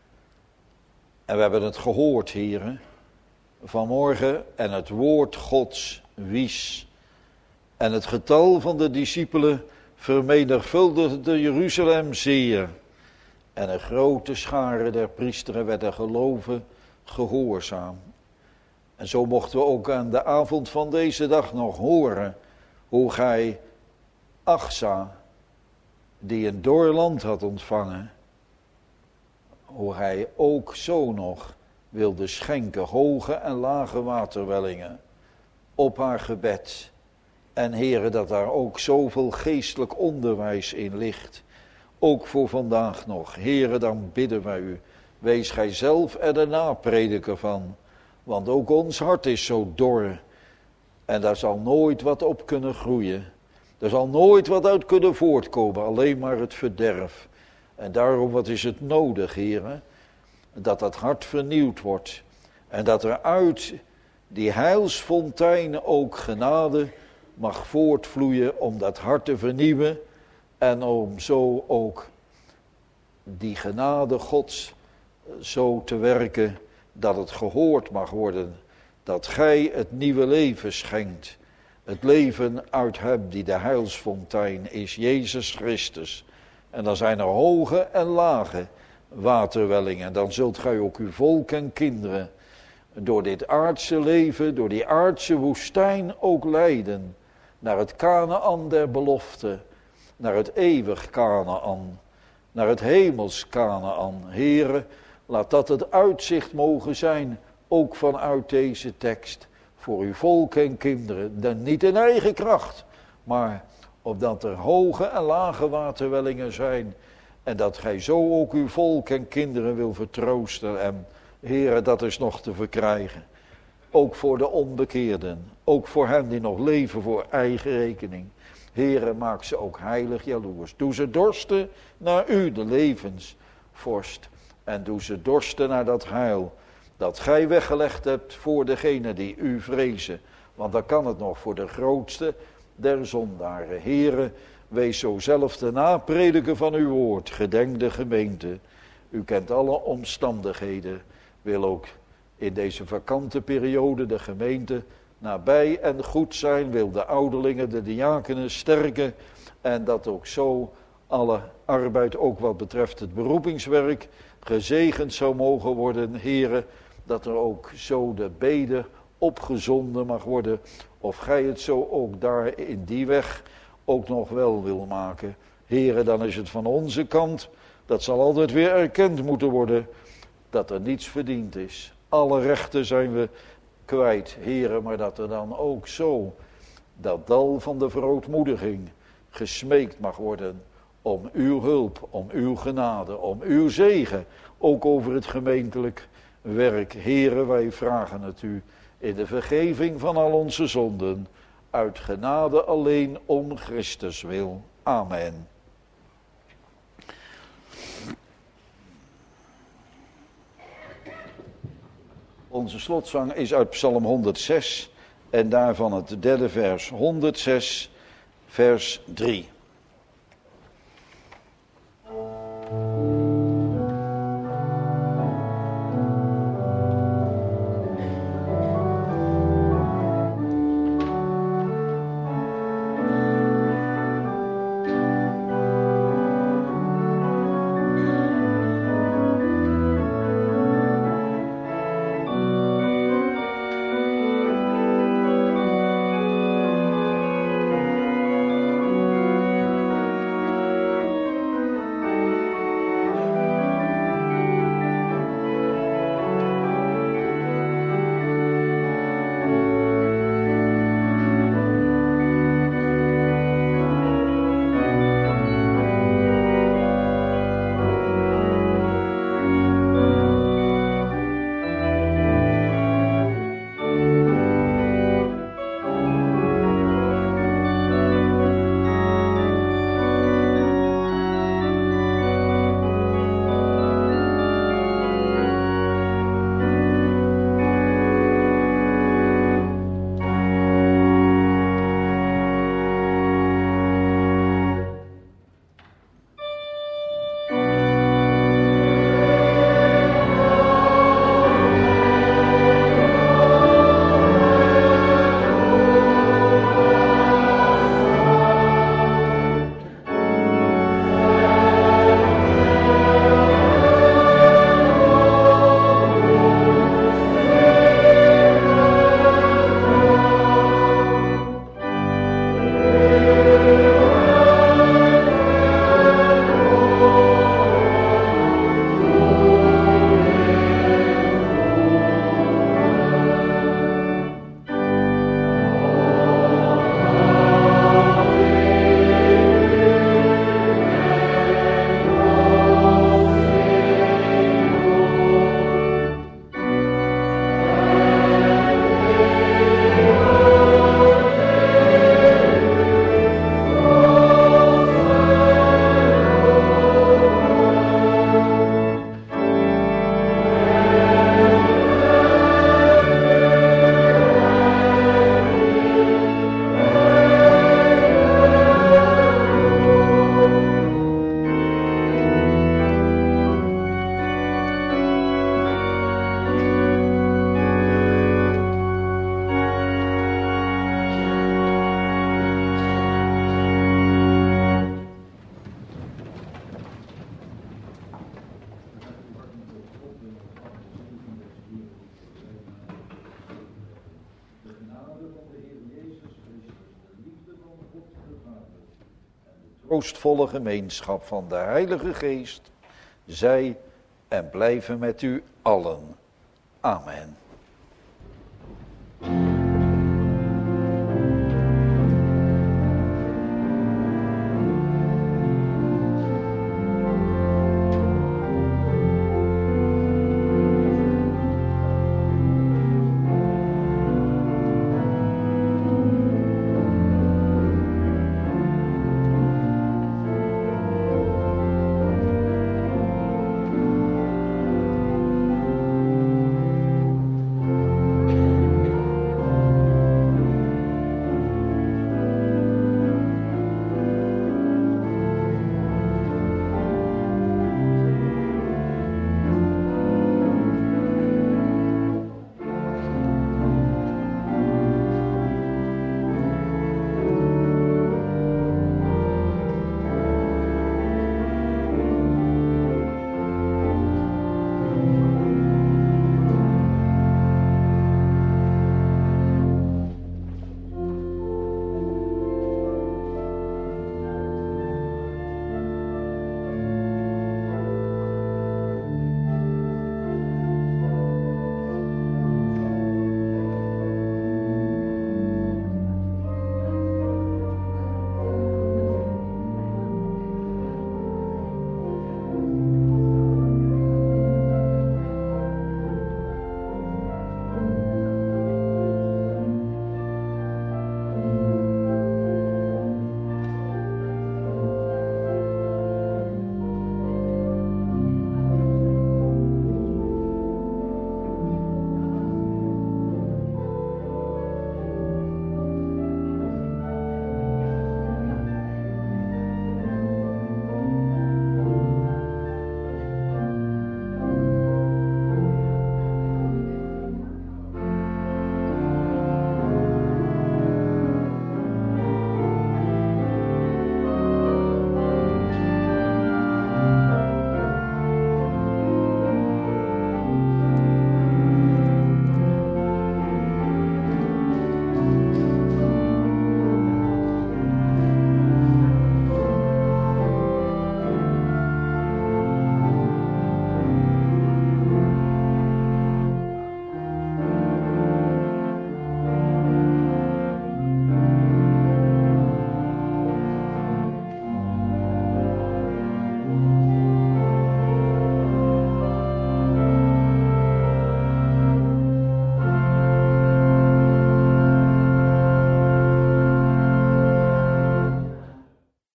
En we hebben het gehoord, heren, vanmorgen, en het woord Gods wies. En het getal van de discipelen vermenigvuldigde Jeruzalem zeer. En een grote schare der priesteren werden geloven gehoorzaam. En zo mochten we ook aan de avond van deze dag nog horen hoe gij Achsa, die een dor land had ontvangen, hoe hij ook zo nog wilde schenken, hoge en lage waterwellingen, op haar gebed. En heren, dat daar ook zoveel geestelijk onderwijs in ligt, ook voor vandaag nog. Heren, dan bidden wij u, wees gij zelf er de naprediker van, want ook ons hart is zo dor en daar zal nooit wat op kunnen groeien. Er zal nooit wat uit kunnen voortkomen, alleen maar het verderf. En daarom, wat is het nodig, heren? Dat dat hart vernieuwd wordt. En dat er uit die heilsfontein ook genade mag voortvloeien om dat hart te vernieuwen. En om zo ook die genade Gods zo te werken dat het gehoord mag worden. Dat gij het nieuwe leven schenkt. Het leven uit hem die de heilsfontein is, Jezus Christus. En dan zijn er hoge en lage waterwellingen. Dan zult gij ook uw volk en kinderen door dit aardse leven, door die aardse woestijn ook leiden. Naar het Kanaan der belofte. Naar het eeuwig Kanaan. Naar het hemels Kanaan. Here, laat dat het uitzicht mogen zijn, ook vanuit deze tekst. Voor uw volk en kinderen, dan niet in eigen kracht, maar opdat er hoge en lage waterwellingen zijn. En dat gij zo ook uw volk en kinderen wil vertroosten. En Heere, dat is nog te verkrijgen. Ook voor de onbekeerden, ook voor hen die nog leven voor eigen rekening. Heere, maak ze ook heilig jaloers. Doe ze dorsten naar u, de levensvorst. En doe ze dorsten naar dat heil dat gij weggelegd hebt voor degenen die u vrezen. Want dan kan het nog voor de grootste der zondaren. Here, wees zo zelf de naprediker van uw woord. Gedenk de gemeente. U kent alle omstandigheden. Wil ook in deze vakante periode de gemeente nabij en goed zijn. Wil de ouderlingen, de diakenen sterken. En dat ook zo alle arbeid, ook wat betreft het beroepingswerk, gezegend zou mogen worden, heren. Dat er ook zo de bede opgezonden mag worden. Of gij het zo ook daar in die weg ook nog wel wil maken. Heren, dan is het van onze kant, dat zal altijd weer erkend moeten worden, dat er niets verdiend is. Alle rechten zijn we kwijt, heren, maar dat er dan ook zo dat dal van de verootmoediging gesmeekt mag worden om uw hulp, om uw genade, om uw zegen, ook over het gemeentelijk werk. Heren, wij vragen het u in de vergeving van al onze zonden, uit genade alleen om Christus wil. Amen. Onze slotzang is uit Psalm honderdzes en daarvan het derde vers, honderdzes, vers drie. Troostvolle gemeenschap van de Heilige Geest, zij en blijven met u allen. Amen.